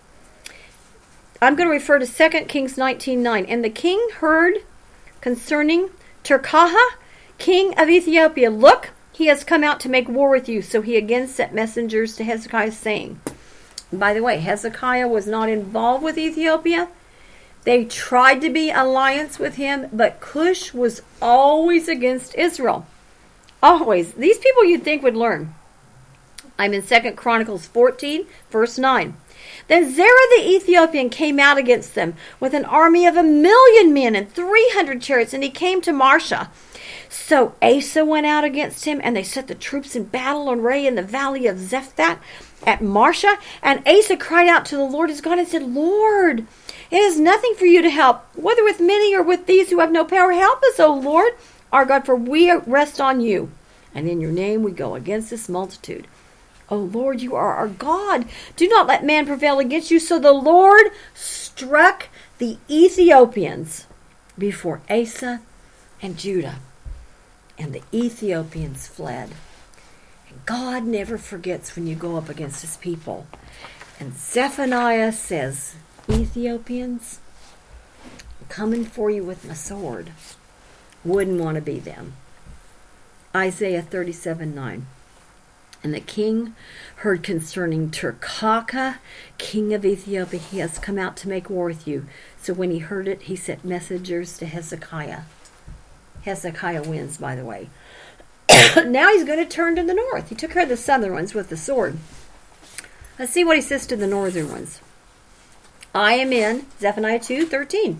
I'm going to refer to Second Kings nineteen nine. And the king heard concerning Tirkah, king of Ethiopia, look, he has come out to make war with you. So he again sent messengers to Hezekiah, saying, by the way, Hezekiah was not involved with Ethiopia. They tried to be alliance with him, but Cush was always against Israel. Always. These people you'd think would learn. I'm in Second Chronicles fourteen, verse nine. Then Zerah the Ethiopian came out against them with an army of a million men and three hundred chariots, and he came to Marsha. So Asa went out against him, and they set the troops in battle array in the valley of Zephath at Marsha. And Asa cried out to the Lord his God and said, Lord, it is nothing for you to help, whether with many or with these who have no power. Help us, O Lord, our God, for we rest on you. And in your name we go against this multitude. O Lord, you are our God. Do not let man prevail against you. So the Lord struck the Ethiopians before Asa and Judah. And the Ethiopians fled. And God never forgets when you go up against his people. And Zephaniah says, Ethiopians, I'm coming for you with my sword. Wouldn't want to be them. Isaiah thirty-seven nine. And the king heard concerning Tirkah, king of Ethiopia, he has come out to make war with you. So when he heard it, he sent messengers to Hezekiah. Hezekiah wins, by the way. Now he's going to turn to the north. He took care of the southern ones with the sword. Let's see what he says to the northern ones. I am in Zephaniah two thirteen.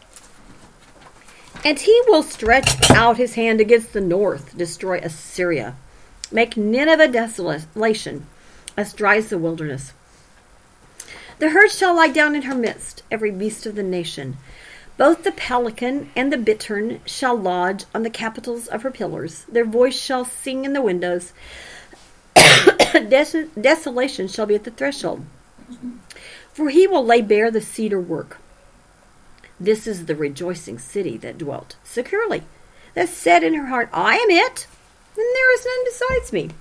And he will stretch out his hand against the north, destroy Assyria. Make Nineveh desolation, as dry as the wilderness. The herd shall lie down in her midst, every beast of the nation. Both the pelican and the bittern shall lodge on the capitals of her pillars. Their voice shall sing in the windows. Des- desolation shall be at the threshold. For he will lay bare the cedar work. This is the rejoicing city that dwelt securely, that said in her heart, I am it, and there is none besides me.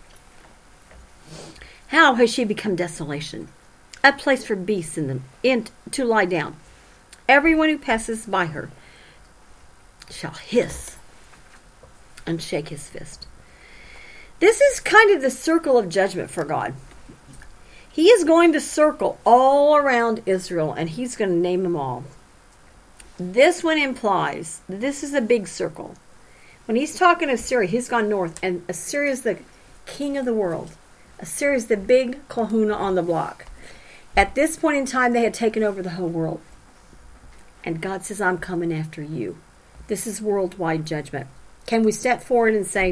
How has she become desolation, a place for beasts in the, in, to lie down? Everyone who passes by her shall hiss and shake his fist. This is kind of the circle of judgment for God. He is going to circle all around Israel, and he's going to name them all. This one implies that this is a big circle. When he's talking to Assyria, he's gone north, and Assyria is the king of the world. Assyria is the big kahuna on the block. At this point in time, they had taken over the whole world. And God says, I'm coming after you. This is worldwide judgment. Can we step forward and say,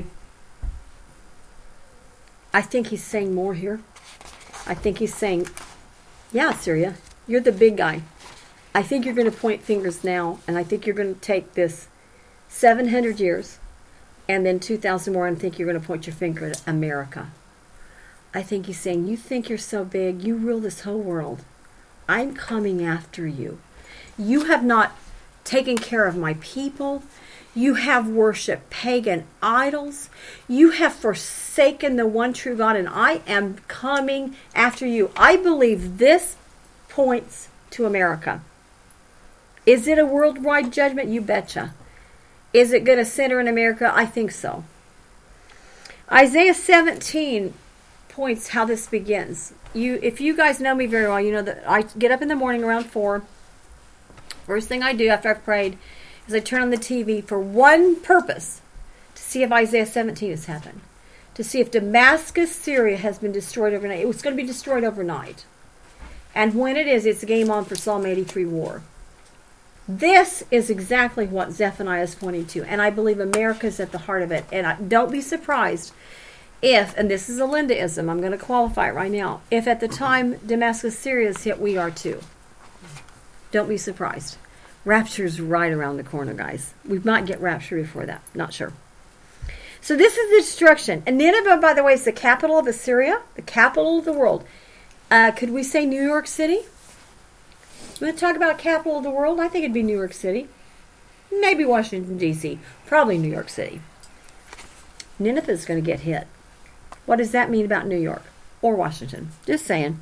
I think he's saying more here. I think he's saying, yeah, Assyria, you're the big guy. I think you're going to point fingers now, and I think you're going to take this seven hundred years and then two thousand more, and think you're going to point your finger at America. I think he's saying, you think you're so big, you rule this whole world. I'm coming after you. You have not taken care of my people. You have worshipped pagan idols. You have forsaken the one true God, and I am coming after you. I believe this points to America. Is it a worldwide judgment? You betcha. Is it going to center in America? I think so. Isaiah seventeen points how this begins. You, if you guys know me very well, you know that I get up in the morning around four. First thing I do after I've prayed is I turn on the T V for one purpose, to see if Isaiah seventeen has happened. to see if Damascus, Syria has been destroyed overnight. It was going to be destroyed overnight. And when it is, it's game on for Psalm eighty-three war. This is exactly what Zephaniah is pointing to. And I believe America is at the heart of it. And I, don't be surprised if, and this is a Lindaism, I'm going to qualify it right now, if at the time Damascus, Syria is hit, we are too. Don't be surprised. Rapture's right around the corner, guys. We might get rapture before that. Not sure. So this is the destruction. And Nineveh, by the way, is the capital of Assyria, the capital of the world. Uh, could we say New York City? You want to talk about capital of the world? I think it'd be New York City. Maybe Washington, D C Probably New York City. Nineveh is going to get hit. What does that mean about New York or Washington? Just saying.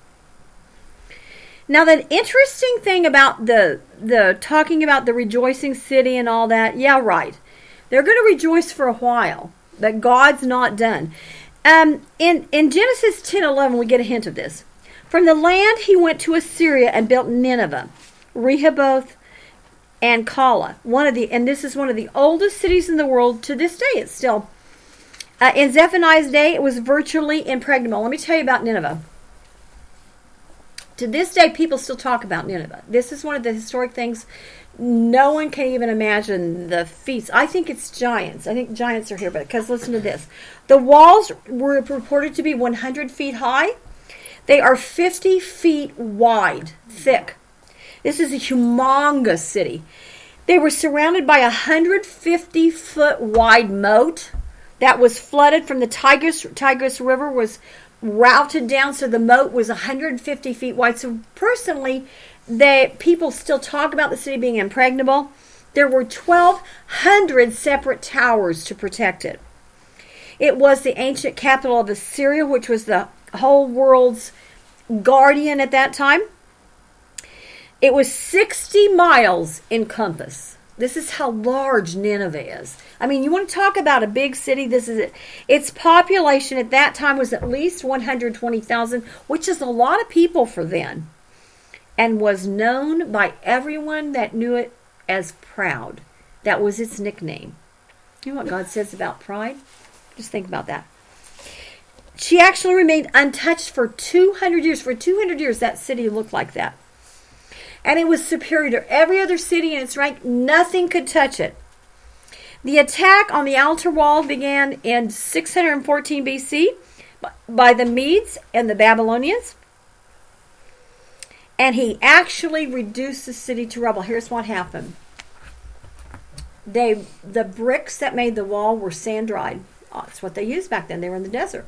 Now, the interesting thing about the the talking about the rejoicing city and all that, yeah, right. They're going to rejoice for a while, but God's not done. Um, in, in Genesis ten eleven, we get a hint of this. From the land he went to Assyria and built Nineveh, Rehoboth, and Calah. One of the, and this is one of the oldest cities in the world. To this day, it's still. Uh, in Zephaniah's day, it was virtually impregnable. Let me tell you about Nineveh. To this day, people still talk about Nineveh. This is one of the historic things. No one can even imagine the feats. I think it's giants. I think giants are here, but because listen to this. The walls were reported to be one hundred feet high. They are fifty feet wide, thick. This is a humongous city. They were surrounded by a one hundred fifty foot wide moat that was flooded from the Tigris, Tigris River, was routed down, so the moat was one hundred fifty feet wide. So personally, the people still talk about the city being impregnable. There were twelve hundred separate towers to protect it. It was the ancient capital of Assyria, which was the whole world's guardian at that time. It was sixty miles in compass. This is how large Nineveh is. I mean, you want to talk about a big city, this is it. Its population at that time was at least one hundred twenty thousand, which is a lot of people for then, and was known by everyone that knew it as proud. That was its nickname. You know what God says about pride? Just think about that. She actually remained untouched for two hundred years. For two hundred years, that city looked like that. And it was superior to every other city in its rank. Nothing could touch it. The attack on the outer wall began in six hundred fourteen B C by the Medes and the Babylonians. And he actually reduced the city to rubble. Here's what happened. They, the bricks that made the wall were sand-dried. Oh, that's what they used back then. They were in the desert.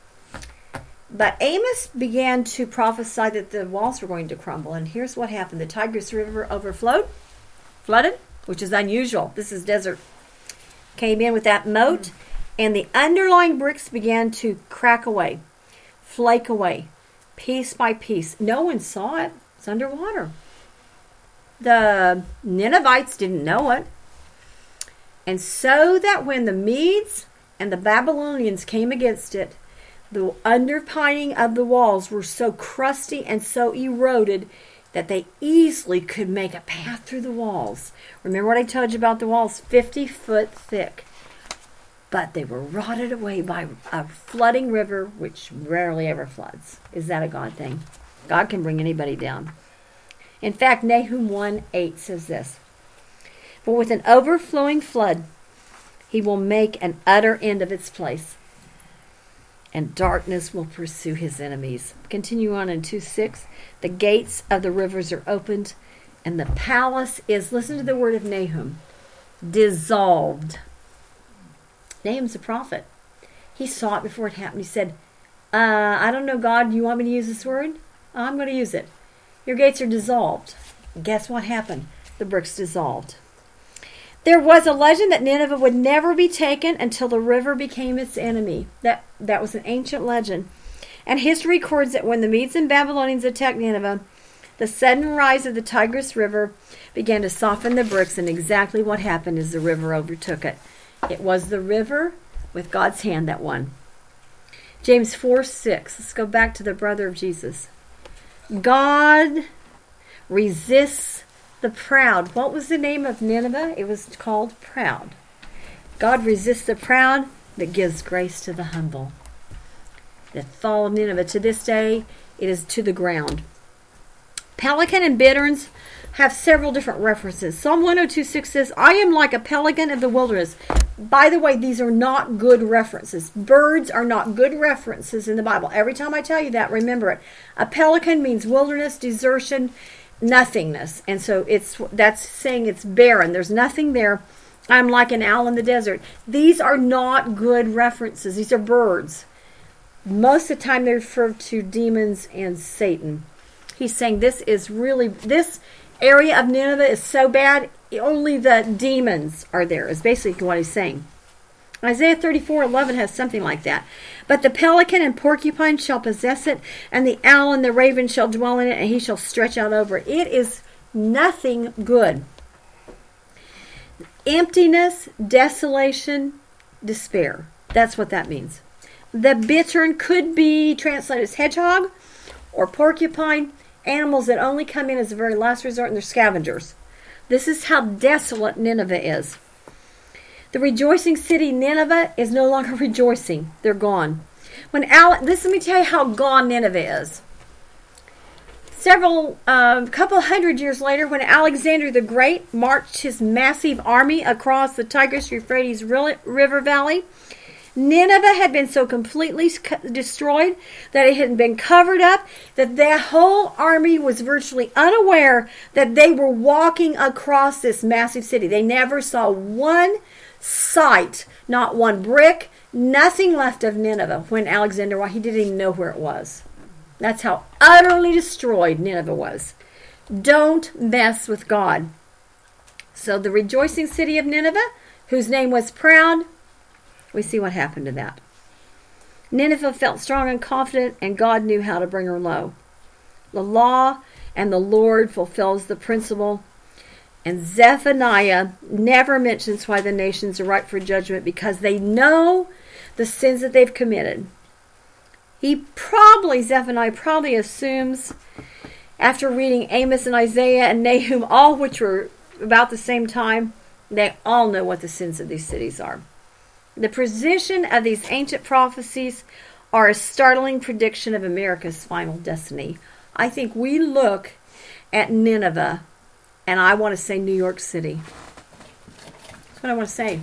But Amos began to prophesy that the walls were going to crumble. And here's what happened. The Tigris River overflowed, flooded, which is unusual. This is desert. Came in with that moat, and the underlying bricks began to crack away, flake away, piece by piece. No one saw it. It's underwater. The Ninevites didn't know it. And so that when the Medes and the Babylonians came against it, the underpinning of the walls were so crusty and so eroded that they easily could make a path through the walls. Remember what I told you about the walls? fifty foot thick. But they were rotted away by a flooding river, which rarely ever floods. Is that a God thing? God can bring anybody down. In fact, Nahum one eight says this. For with an overflowing flood, he will make an utter end of its place, and darkness will pursue his enemies. Continue on in two six. The gates of the rivers are opened, and the palace is, listen to the word of Nahum, dissolved. Nahum's a prophet. He saw it before it happened. He said, uh, I don't know, God, you want me to use this word? I'm going to use it. Your gates are dissolved. Guess what happened? The bricks dissolved. There was a legend that Nineveh would never be taken until the river became its enemy. That that was an ancient legend. And history records that when the Medes and Babylonians attacked Nineveh, the sudden rise of the Tigris River began to soften the bricks, and exactly what happened is the river overtook it. It was the river with God's hand that won. James four six. Let's go back to the brother of Jesus. God resists the proud. What was the name of Nineveh? It was called Proud. God resists the proud, but gives grace to the humble. The fall of Nineveh, to this day, it is to the ground. Pelican and bitterns have several different references. Psalm one oh two six says, I am like a pelican of the wilderness. By the way, these are not good references. Birds are not good references in the Bible. Every time I tell you that, remember it. A pelican means wilderness, desertion, nothingness. And so it's that's saying it's barren. There's nothing there. I'm like an owl in the desert. These are not good references. These are birds. Most of the time they refer to demons and Satan. He's saying this is really, this area of Nineveh is so bad, only the demons are there, is basically what he's saying. Isaiah thirty-four eleven has something like that. But the pelican and porcupine shall possess it, and the owl and the raven shall dwell in it, and he shall stretch out over it. It is nothing good. Emptiness, desolation, despair. That's what that means. The bittern could be translated as hedgehog or porcupine, animals that only come in as a very last resort, and they're scavengers. This is how desolate Nineveh is. The rejoicing city Nineveh is no longer rejoicing. They're gone. When Al- this, let me tell you how gone Nineveh is. Several, a uh, couple hundred years later, when Alexander the Great marched his massive army across the Tigris-Euphrates River Valley, Nineveh had been so completely destroyed that it had been covered up that their whole army was virtually unaware that they were walking across this massive city. They never saw one site, not one brick, nothing left of Nineveh when Alexander, well, he didn't even know where it was. That's how utterly destroyed Nineveh was. Don't mess with God. So the rejoicing city of Nineveh, whose name was proud, we see what happened to that. Nineveh felt strong and confident, and God knew how to bring her low. The law and the Lord fulfills the principle. And Zephaniah never mentions why the nations are ripe for judgment, because they know the sins that they've committed. He probably, Zephaniah probably assumes, after reading Amos and Isaiah and Nahum, all which were about the same time, they all know what the sins of these cities are. The precision of these ancient prophecies are a startling prediction of America's final destiny. I think we look at Nineveh, and I want to say New York City. That's what I want to say.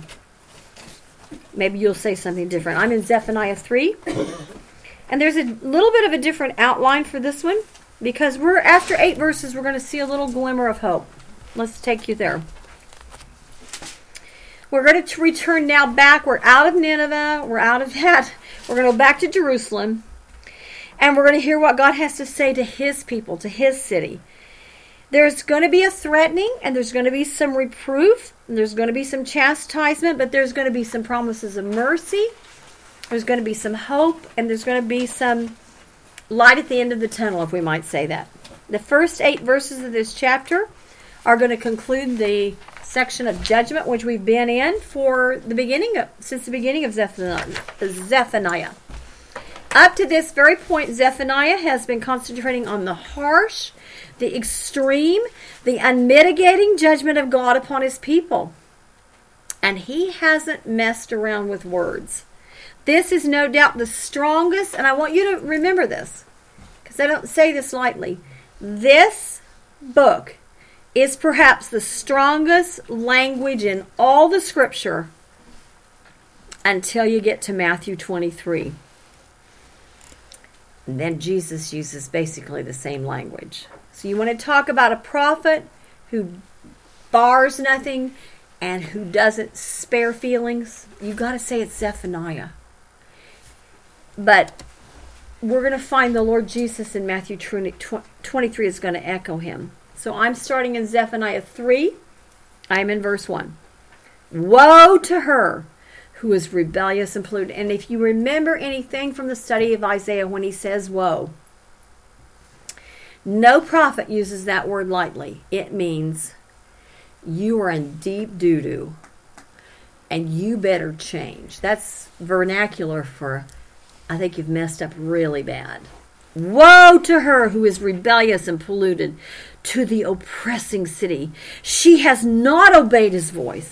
Maybe you'll say something different. I'm in Zephaniah three. And there's a little bit of a different outline for this one, because we're after eight verses, we're going to see a little glimmer of hope. Let's take you there. We're going to return now back. We're out of Nineveh. We're out of that. We're going to go back to Jerusalem. And we're going to hear what God has to say to his people, to his city. There's going to be a threatening, and there's going to be some reproof, and there's going to be some chastisement, but there's going to be some promises of mercy. There's going to be some hope, and there's going to be some light at the end of the tunnel, if we might say that. The first eight verses of this chapter are going to conclude the section of judgment, which we've been in for the beginning of, since the beginning of Zephaniah. Up to this very point, Zephaniah has been concentrating on the harsh, the extreme, the unmitigating judgment of God upon his people. And he hasn't messed around with words. This is no doubt the strongest, and I want you to remember this, because I don't say this lightly. This book is perhaps the strongest language in all the scripture until you get to Matthew twenty-three. And then Jesus uses basically the same language. So you want to talk about a prophet who bars nothing and who doesn't spare feelings? You've got to say it's Zephaniah. But we're going to find the Lord Jesus in Matthew twenty-three is going to echo him. So I'm starting in Zephaniah three. I'm in verse one. Woe to her who is rebellious and polluted. And if you remember anything from the study of Isaiah when he says woe, no prophet uses that word lightly. It means you are in deep doo-doo and you better change. That's vernacular for, I think you've messed up really bad. Woe to her who is rebellious and polluted, to the oppressing city. She has not obeyed his voice.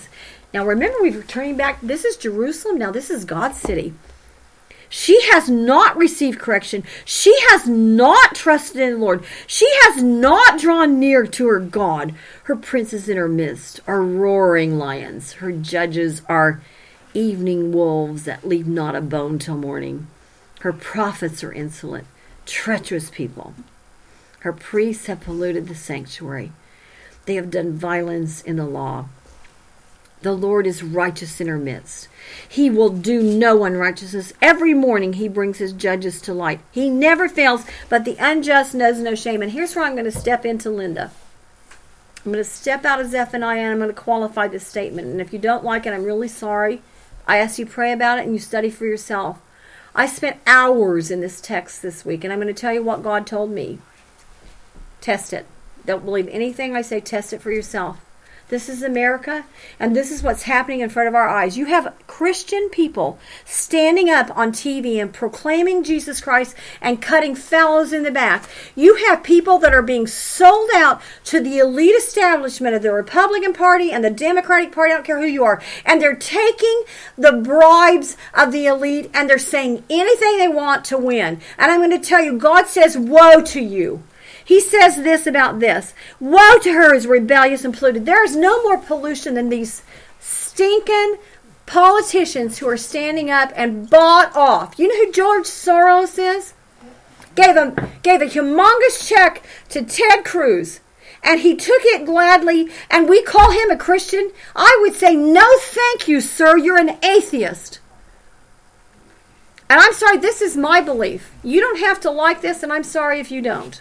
Now remember, we're returning back. This is Jerusalem. Now this is God's city. She has not received correction. She has not trusted in the Lord. She has not drawn near to her God. Her princes in her midst are roaring lions. Her judges are evening wolves that leave not a bone till morning. Her prophets are insolent, treacherous people. Her priests have polluted the sanctuary. They have done violence in the law. The Lord is righteous in her midst. He will do no unrighteousness. Every morning he brings his judges to light. He never fails, but the unjust knows no shame. And here's where I'm going to step into Linda. I'm going to step out of Zephaniah and I'm going to qualify this statement. And if you don't like it, I'm really sorry. I ask you pray about it and you study for yourself. I spent hours in this text this week, and I'm going to tell you what God told me. Test it. Don't believe anything I say. Test it for yourself. This is America, and this is what's happening in front of our eyes. You have Christian people standing up on T V and proclaiming Jesus Christ and cutting fellows in the back. You have people that are being sold out to the elite establishment of the Republican Party and the Democratic Party, I don't care who you are, and they're taking the bribes of the elite and they're saying anything they want to win. And I'm going to tell you, God says, woe to you. He says this about this. Woe to her is rebellious and polluted. There is no more pollution than these stinking politicians who are standing up and bought off. You know who George Soros is? Gave a, gave a humongous check to Ted Cruz. And he took it gladly. And we call him a Christian. I would say, no thank you, sir. You're an atheist. And I'm sorry, this is my belief. You don't have to like this, and I'm sorry if you don't.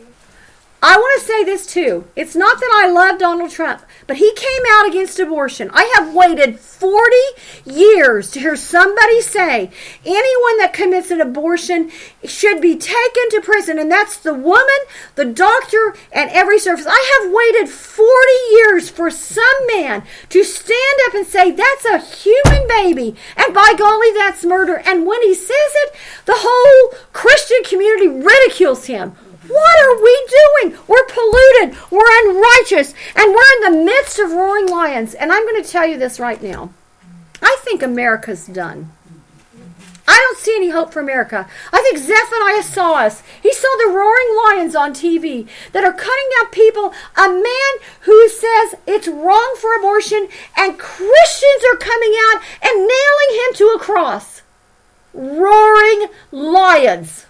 I want to say this too. It's not that I love Donald Trump, but he came out against abortion. I have waited forty years to hear somebody say anyone that commits an abortion should be taken to prison. And that's the woman, the doctor, and every service. I have waited forty years for some man to stand up and say that's a human baby. And by golly, that's murder. And when he says it, the whole Christian community ridicules him. What are we doing? We're polluted. We're unrighteous. And we're in the midst of roaring lions. And I'm going to tell you this right now. I think America's done. I don't see any hope for America. I think Zephaniah saw us. He saw the roaring lions on T V that are cutting down people. A man who says it's wrong for abortion, and Christians are coming out and nailing him to a cross. Roaring lions.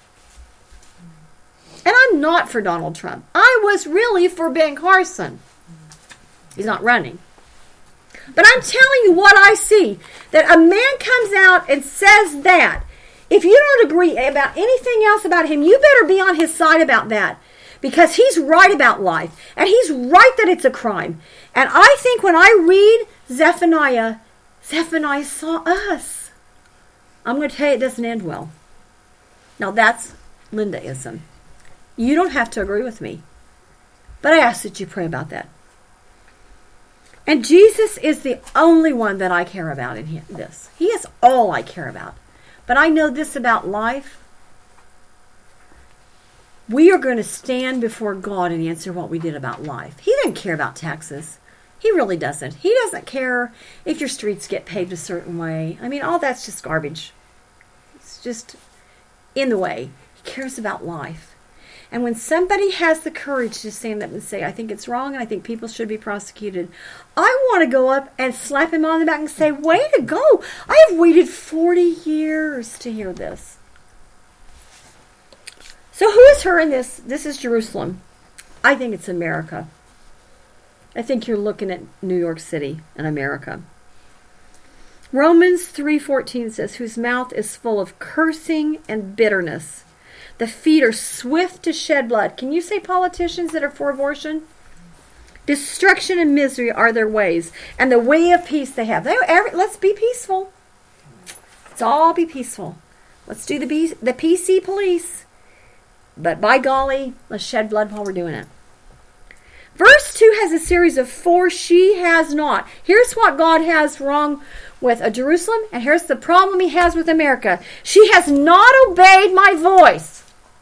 And I'm not for Donald Trump. I was really for Ben Carson. He's not running. But I'm telling you what I see. That a man comes out and says that. If you don't agree about anything else about him, you better be on his side about that. Because he's right about life. And he's right that it's a crime. And I think when I read Zephaniah, Zephaniah saw us. I'm going to tell you it doesn't end well. Now that's Lindaism. You don't have to agree with me. But I ask that you pray about that. And Jesus is the only one that I care about in this. He is all I care about. But I know this about life. We are going to stand before God and answer what we did about life. He doesn't care about taxes. He really doesn't. He doesn't care if your streets get paved a certain way. I mean, all that's just garbage. It's just in the way. He cares about life. And when somebody has the courage to stand up and say, I think it's wrong and I think people should be prosecuted, I want to go up and slap him on the back and say, way to go. I have waited forty years to hear this. So who is her in this? This is Jerusalem. I think it's America. I think you're looking at New York City and America. Romans three fourteen says, whose mouth is full of cursing and bitterness. The feet are swift to shed blood. Can you say politicians that are for abortion? Destruction and misery are their ways, and the way of peace they have. They, every, let's be peaceful. Let's all be peaceful. Let's do the, the P C police. But by golly, let's shed blood while we're doing it. Verse two has a series of four she has not. Here's what God has wrong with a Jerusalem, and here's the problem he has with America. She has not obeyed my voice.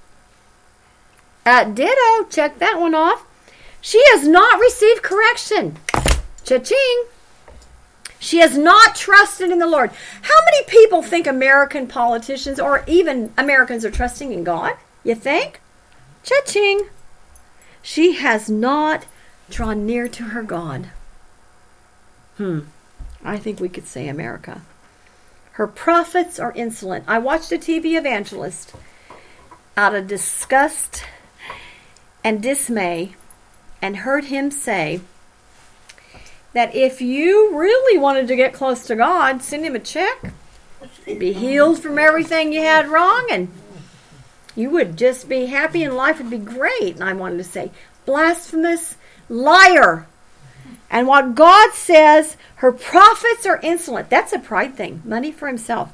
Uh, ditto, check that one off. She has not received correction. Cha-ching. She has not trusted in the Lord. How many people think American politicians or even Americans are trusting in God? You think? Cha-ching. She has not drawn near to her God. Hmm. I think we could say America. Her prophets are insolent. I watched a T V evangelist out of disgust and dismay and heard him say that if you really wanted to get close to God, send him a check, be healed from everything you had wrong, and you would just be happy and life would be great. And I wanted to say, blasphemous liar. And what God says, her prophets are insolent. That's a pride thing. Money for himself.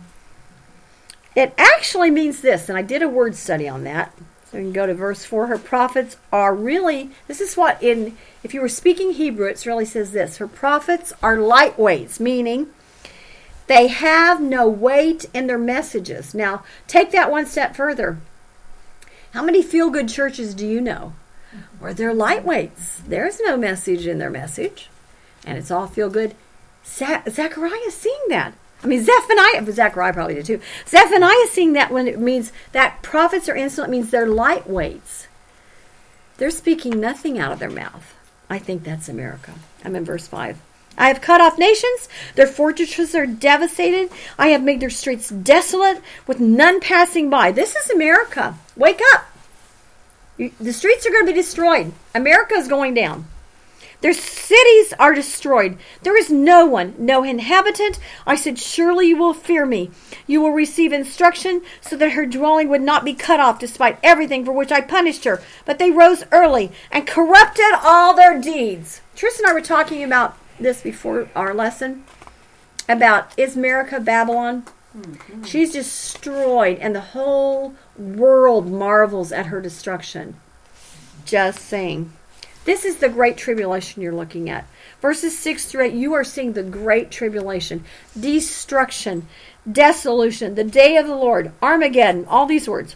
It actually means this, and I did a word study on that. So you can go to verse four. Her prophets are really, this is what in, if you were speaking Hebrew, it really says this. Her prophets are lightweights, meaning they have no weight in their messages. Now, take that one step further. How many feel-good churches do you know where they're lightweights? There's no message in their message, and it's all feel-good. Za- Zechariah is seeing that. I mean, Zephaniah, but Zechariah probably did too. Zephaniah is seeing that when it means that prophets are insolent, means they're lightweights. They're speaking nothing out of their mouth. I think that's America. I'm in verse five. I have cut off nations, their fortresses are devastated. I have made their streets desolate, with none passing by. This is America. Wake up. You, the streets are going to be destroyed. America is going down. Their cities are destroyed. There is no one, no inhabitant. I said, surely you will fear me. You will receive instruction so that her dwelling would not be cut off despite everything for which I punished her. But they rose early and corrupted all their deeds. Tristan and I were talking about this before our lesson about, is America Babylon? Mm-hmm. She's destroyed and the whole world marvels at her destruction. Just saying. This is the great tribulation you're looking at. Verses six through eight, you are seeing the great tribulation, destruction, dissolution, the day of the Lord, Armageddon, all these words.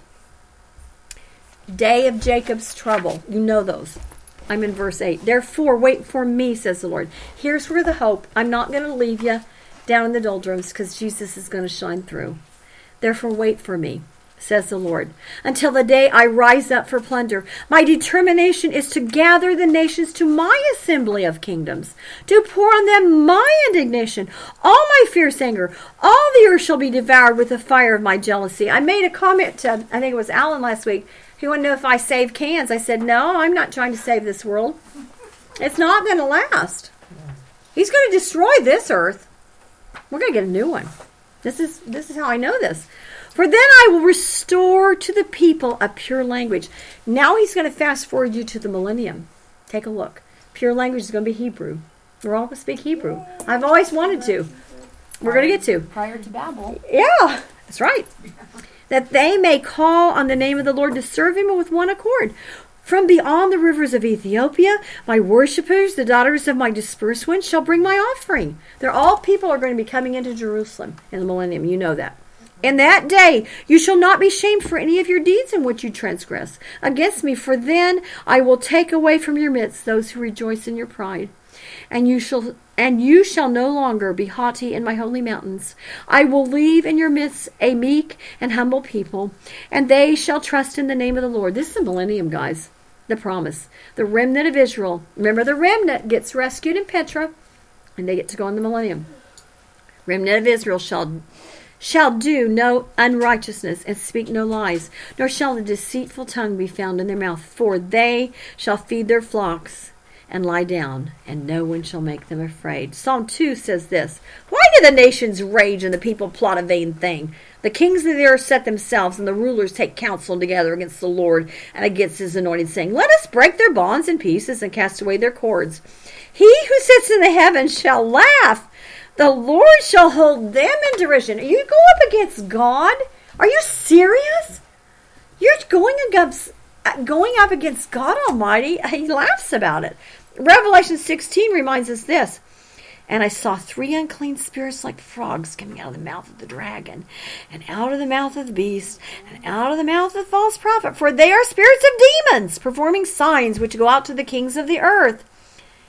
Day of Jacob's trouble. You know those. I'm in verse eight. Therefore, wait for me, says the Lord. Here's where the hope. I'm not going to leave you down in the doldrums because Jesus is going to shine through. Therefore, wait for me, says the Lord, until the day I rise up for plunder. My determination is to gather the nations to my assembly of kingdoms, to pour on them my indignation, all my fierce anger. All the earth shall be devoured with the fire of my jealousy. I made a comment to, I think it was Alan last week. He wanted to know if I save cans. I said, no, I'm not trying to save this world. It's not going to last. He's going to destroy this earth. We're going to get a new one. This is this is how I know this. For then I will restore to the people a pure language. Now he's going to fast forward you to the millennium. Take a look. Pure language is going to be Hebrew. We're all going to speak Hebrew. I've always wanted to. We're going to get to. Prior to Babel. Yeah, that's right. That they may call on the name of the Lord to serve him with one accord. From beyond the rivers of Ethiopia, my worshippers, the daughters of my dispersed ones, shall bring my offering. They're all people are going to be coming into Jerusalem in the millennium. You know that. In that day you shall not be shamed for any of your deeds in which you transgress against me, for then I will take away from your midst those who rejoice in your pride. And you shall and you shall no longer be haughty in my holy mountains. I will leave in your midst a meek and humble people, and they shall trust in the name of the Lord. This is the millennium, guys. The promise. The remnant of Israel. Remember, the remnant gets rescued in Petra, and they get to go in the millennium. Remnant of Israel shall shall do no unrighteousness and speak no lies, nor shall a deceitful tongue be found in their mouth, for they shall feed their flocks and lie down, and no one shall make them afraid. Psalm two says this, why do the nations rage and the people plot a vain thing? The kings of the earth set themselves, and the rulers take counsel together against the Lord and against his anointed, saying, let us break their bonds in pieces and cast away their cords. He who sits in the heavens shall laugh. The Lord shall hold them in derision. You go up against God? Are you serious? You're going against going up against God Almighty. He laughs about it. Revelation sixteen reminds us this. And I saw three unclean spirits like frogs coming out of the mouth of the dragon, and out of the mouth of the beast, and out of the mouth of the false prophet. For they are spirits of demons, performing signs which go out to the kings of the earth.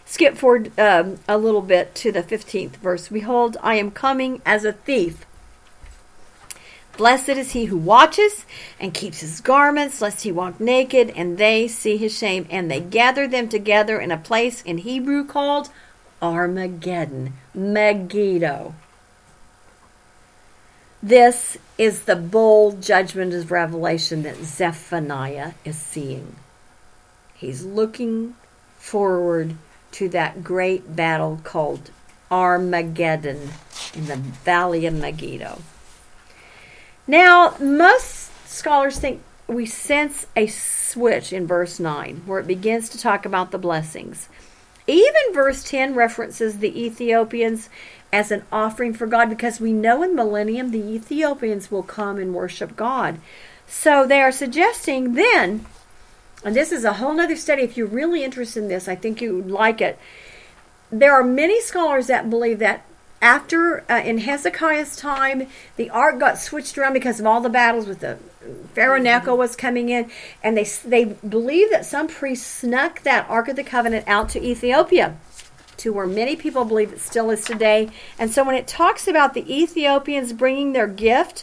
skip forward um, a little bit to the fifteenth verse. Behold, I am coming as a thief. Blessed is he who watches and keeps his garments, lest he walk naked, and they see his shame. And they gather them together in a place in Hebrew called Armageddon. Megiddo. This is the bowl judgment of Revelation that Zephaniah is seeing. He's looking forward to that great battle called Armageddon in the valley of Megiddo. Now, most scholars think we sense a switch in verse nine, where it begins to talk about the blessings. Even verse ten references the Ethiopians as an offering for God, because we know in millennium the Ethiopians will come and worship God. So they are suggesting then, and this is a whole other study, if you're really interested in this, I think you would like it. There are many scholars that believe that after, uh, in Hezekiah's time, the ark got switched around because of all the battles with the Pharaoh Necho was coming in, and they they believe that some priests snuck that Ark of the Covenant out to Ethiopia, to where many people believe it still is today. And so when it talks about the Ethiopians bringing their gift,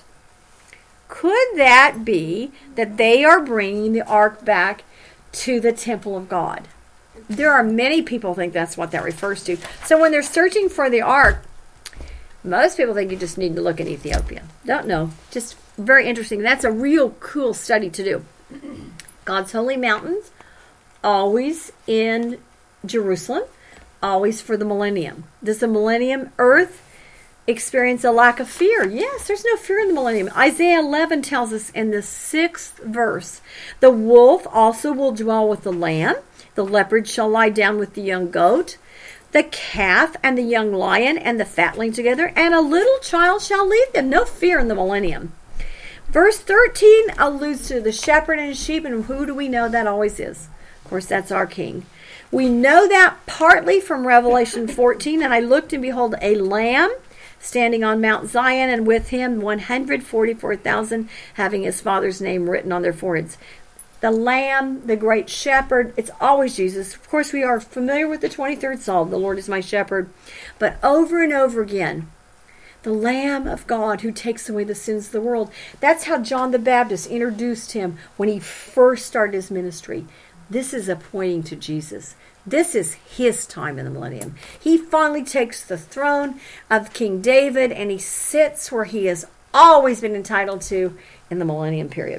could that be that they are bringing the ark back to the temple of God? There are many people who think that's what that refers to. So when they're searching for the ark, most people think you just need to look in Ethiopia. Don't know. Just very interesting. That's a real cool study to do. God's holy mountains, always in Jerusalem, always for the millennium. Does the millennium earth experience a lack of fear? Yes, there's no fear in the millennium. Isaiah eleven tells us in the sixth verse, the wolf also will dwell with the lamb. The leopard shall lie down with the young goat. The calf and the young lion and the fatling together, and a little child shall lead them. No fear in the millennium. Verse thirteen alludes to the shepherd and his sheep, and who do we know that always is? Of course, that's our King. We know that partly from Revelation fourteen, and I looked, and behold, a lamb standing on Mount Zion, and with him one hundred forty-four thousand, having his Father's name written on their foreheads. The Lamb, the great shepherd, it's always Jesus. Of course, we are familiar with the twenty-third Psalm, the Lord is my shepherd. But over and over again, the Lamb of God who takes away the sins of the world. That's how John the Baptist introduced him when he first started his ministry. This is a pointing to Jesus. This is his time in the millennium. He finally takes the throne of King David, and he sits where he has always been entitled to in the millennium period.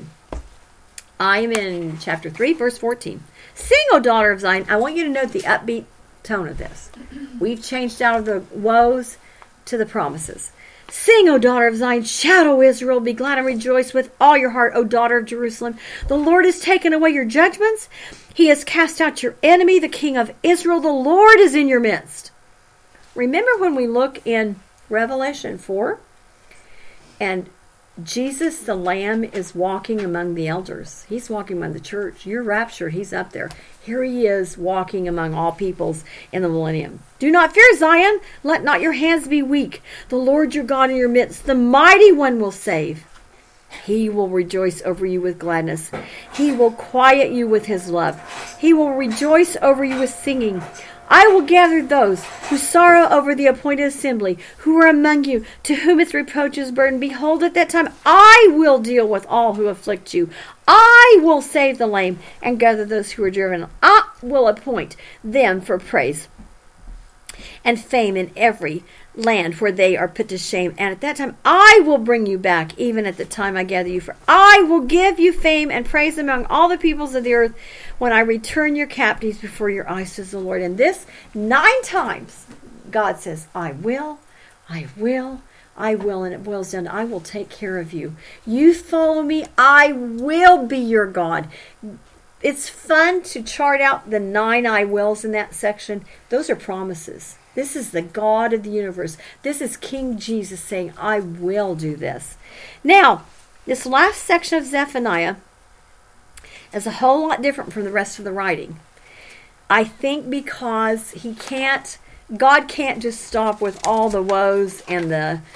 I am in chapter three, verse fourteen. Sing, O daughter of Zion. I want you to note the upbeat tone of this. We've changed out of the woes to the promises. Sing, O daughter of Zion. Shout, O Israel. Be glad and rejoice with all your heart, O daughter of Jerusalem. The Lord has taken away your judgments. He has cast out your enemy, the King of Israel. The Lord is in your midst. Remember when we look in Revelation four, and Jesus, the Lamb, is walking among the elders. He's walking among the church. You're raptured. He's up there. Here he is walking among all peoples in the millennium. Do not fear, Zion. Let not your hands be weak. The Lord your God in your midst, the mighty one, will save. He will rejoice over you with gladness. He will quiet you with his love. He will rejoice over you with singing. I will gather those who sorrow over the appointed assembly, who are among you, to whom its reproach is burdened. Behold, at that time I will deal with all who afflict you. I will save the lame and gather those who are driven. I will appoint them for praise and fame in every land where they are put to shame. And at that time I will bring you back, even at the time I gather you. For I will give you fame and praise among all the peoples of the earth, when I return your captives before your eyes, says the Lord. And this, nine times, God says, I will, I will, I will. And it boils down to, I will take care of you. You follow me, I will be your God. It's fun to chart out the nine I wills in that section. Those are promises. This is the God of the universe. This is King Jesus saying, I will do this. Now, this last section of Zephaniah is a whole lot different from the rest of the writing. I think because he can't, God can't just stop with all the woes and the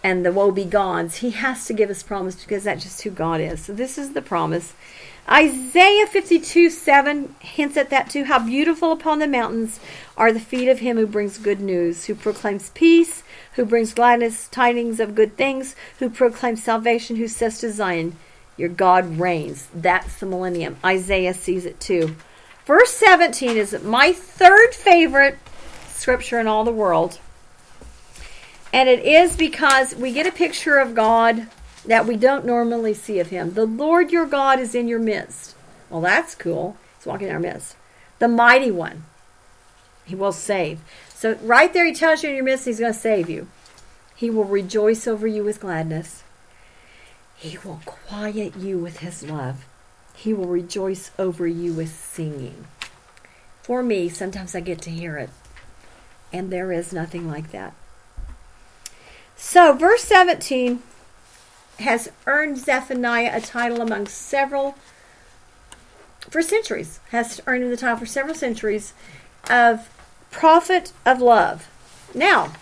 and the woe-be-gones. He has to give us promise because that's just who God is. So this is the promise. Isaiah fifty-two seven hints at that too. How beautiful upon the mountains are the feet of him who brings good news, who proclaims peace, who brings gladness, tidings of good things, who proclaims salvation, who says to Zion, your God reigns. That's the millennium. Isaiah sees it too. Verse seventeen is my third favorite scripture in all the world. And it is because we get a picture of God that we don't normally see of him. The Lord your God is in your midst. Well, that's cool. He's walking in our midst. The mighty one. He will save. So right there he tells you in your midst he's going to save you. He will rejoice over you with gladness. He will quiet you with his love. He will rejoice over you with singing. For me, sometimes I get to hear it. And there is nothing like that. So, verse seventeen has earned Zephaniah a title among several, for centuries, has earned him the title for several centuries of prophet of love. Now,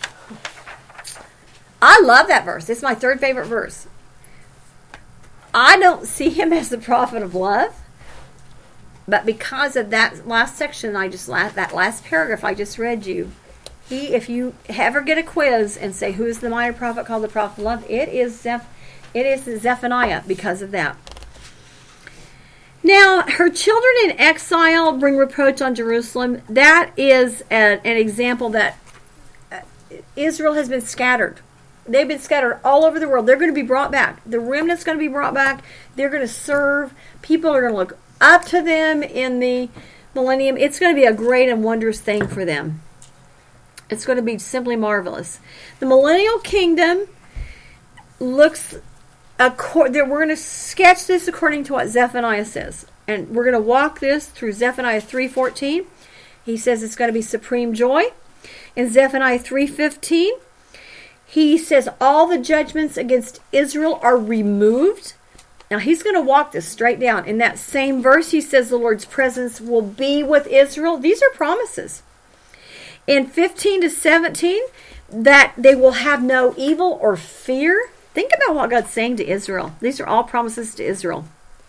I love that verse. It's my third favorite verse. I don't see him as the prophet of love, but because of that last section, I just that last paragraph I just read you, he, if you ever get a quiz and say who is the minor prophet called the prophet of love, it is Zeph, it is Zephaniah because of that. Now, her children in exile bring reproach on Jerusalem. That is a, an example that uh, Israel has been scattered. They've been scattered all over the world. They're going to be brought back. The remnant's going to be brought back. They're going to serve. People are going to look up to them in the millennium. It's going to be a great and wondrous thing for them. It's going to be simply marvelous. The millennial kingdom looks, we're going to sketch this according to what Zephaniah says. And we're going to walk this through Zephaniah three fourteen. He says it's going to be supreme joy. In Zephaniah three fifteen, he says all the judgments against Israel are removed. Now he's going to walk this straight down. In that same verse, he says the Lord's presence will be with Israel. These are promises. In fifteen to seventeen, that they will have no evil or fear. Think about what God's saying to Israel. These are all promises to Israel.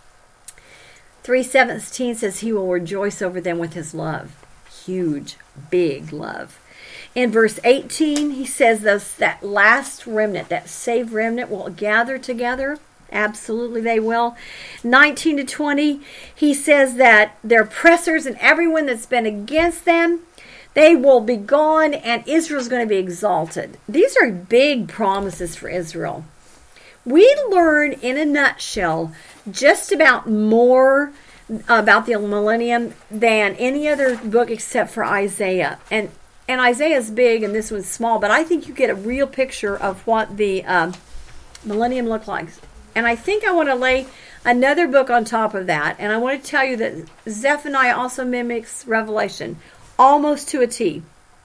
three seventeen says he will rejoice over them with his love. Huge, big love. In verse eighteen, he says those, that last remnant, that saved remnant will gather together. Absolutely they will. nineteen to twenty, he says that their oppressors and everyone that's been against them, they will be gone and Israel's going to be exalted. These are big promises for Israel. We learn in a nutshell just about more about the millennium than any other book except for Isaiah. And and Isaiah is big and this one's small, but I think you get a real picture of what the um, millennium looked like. And I think I want to lay another book on top of that. And I want to tell you that Zephaniah also mimics Revelation almost to a T.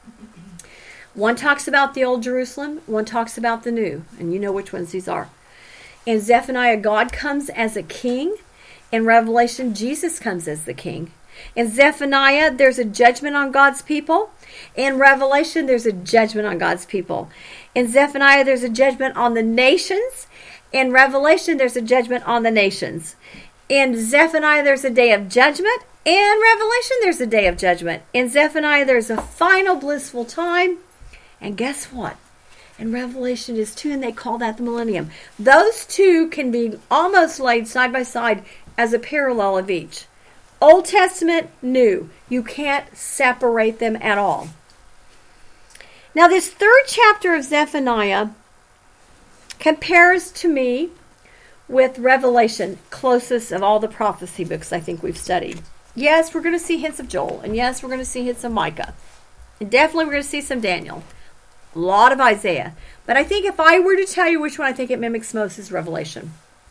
One talks about the old Jerusalem, one talks about the new, and you know which ones these are. In Zephaniah, God comes as a king. In Revelation, Jesus comes as the king. In Zephaniah, there's a judgment on God's people. In Revelation, there's a judgment on God's people. In Zephaniah, there's a judgment on the nations. In Revelation, there's a judgment on the nations. In Zephaniah, there's a day of judgment. In Revelation, there's a day of judgment. In Zephaniah, there's a final blissful time. And guess what? In Revelation is two, and they call that the millennium. Those two can be almost laid side by side as a parallel of each. Old Testament, New. You can't separate them at all. Now, this third chapter of Zephaniah compares to me with Revelation, closest of all the prophecy books I think we've studied. Yes, we're going to see hints of Joel, and yes, we're going to see hints of Micah. And definitely we're going to see some Daniel. A lot of Isaiah. But I think if I were to tell you which one I think it mimics most is Revelation.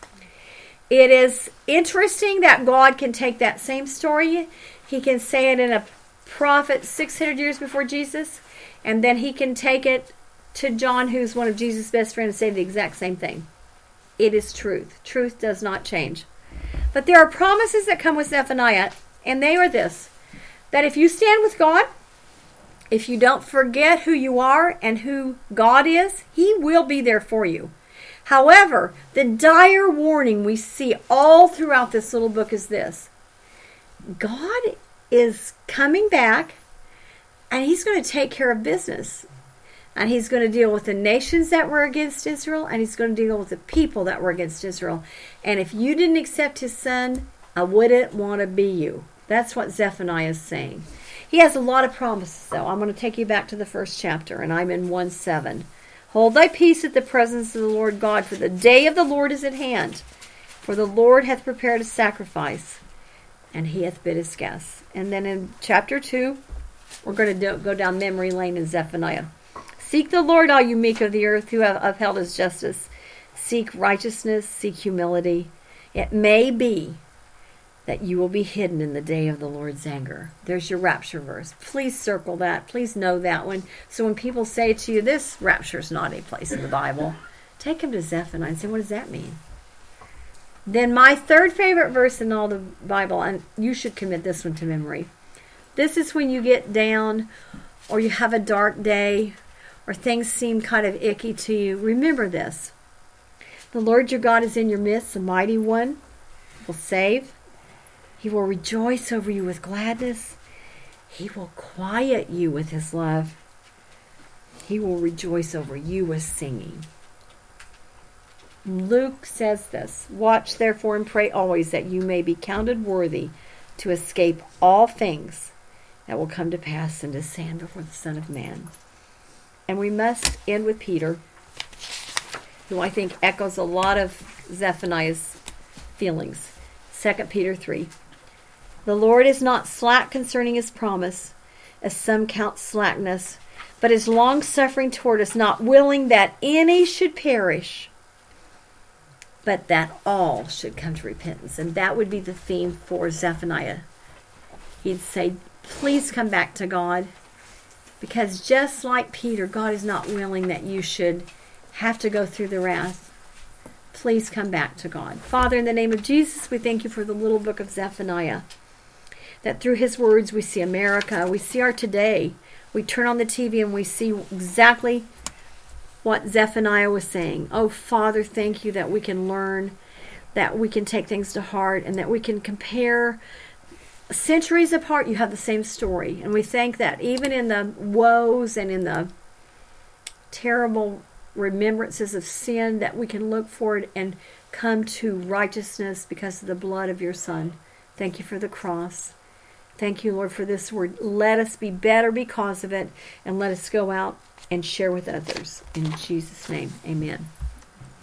It is interesting that God can take that same story. He can say it in a prophet six hundred years before Jesus. And then he can take it to John, who's one of Jesus' best friends, and say the exact same thing. It is truth. Truth does not change. But there are promises that come with Zephaniah. And they are this. That if you stand with God, If you don't forget who you are and who God is, He will be there for you. However, the dire warning we see all throughout this little book is this. God is coming back, and He's going to take care of business. And He's going to deal with the nations that were against Israel, and He's going to deal with the people that were against Israel. And if you didn't accept His Son, I wouldn't want to be you. That's what Zephaniah is saying. He has a lot of promises, though. I'm going to take you back to the first chapter, and I'm in one seven. Hold thy peace at the presence of the Lord God, for the day of the Lord is at hand. For the Lord hath prepared a sacrifice, and He hath bid His guests. And then in chapter two, we're going to do, go down memory lane in Zephaniah. Seek the Lord, all you meek of the earth, who have upheld His justice. Seek righteousness, seek humility. It may be that you will be hidden in the day of the Lord's anger. There's your rapture verse. Please circle that. Please know that one. So when people say to you, this rapture is not a place in the Bible, take them to Zephaniah and say, what does that mean? Then my third favorite verse in all the Bible, and you should commit this one to memory. This is when you get down or you have a dark day or things seem kind of icky to you. Remember this. The Lord your God is in your midst, the mighty one will save. He will rejoice over you with gladness. He will quiet you with His love. He will rejoice over you with singing. Luke says this, watch therefore and pray always that you may be counted worthy to escape all things that will come to pass and to stand before the Son of Man. And we must end with Peter, who I think echoes a lot of Zephaniah's feelings. Second Peter three. The Lord is not slack concerning His promise, as some count slackness, but is long-suffering toward us, not willing that any should perish, but that all should come to repentance. And that would be the theme for Zephaniah. He'd say, please come back to God, because just like Peter, God is not willing that you should have to go through the wrath. Please come back to God. Father, in the name of Jesus, we thank you for the little book of Zephaniah, that through His words we see America, we see our today. We turn on the T V and we see exactly what Zephaniah was saying. Oh, Father, thank you that we can learn, that we can take things to heart, and that we can compare centuries apart. You have the same story. And we think that even in the woes and in the terrible remembrances of sin, that we can look forward and come to righteousness because of the blood of your Son. Thank you for the cross. Thank you, Lord, for this word. Let us be better because of it, and let us go out and share with others. In Jesus' name, amen.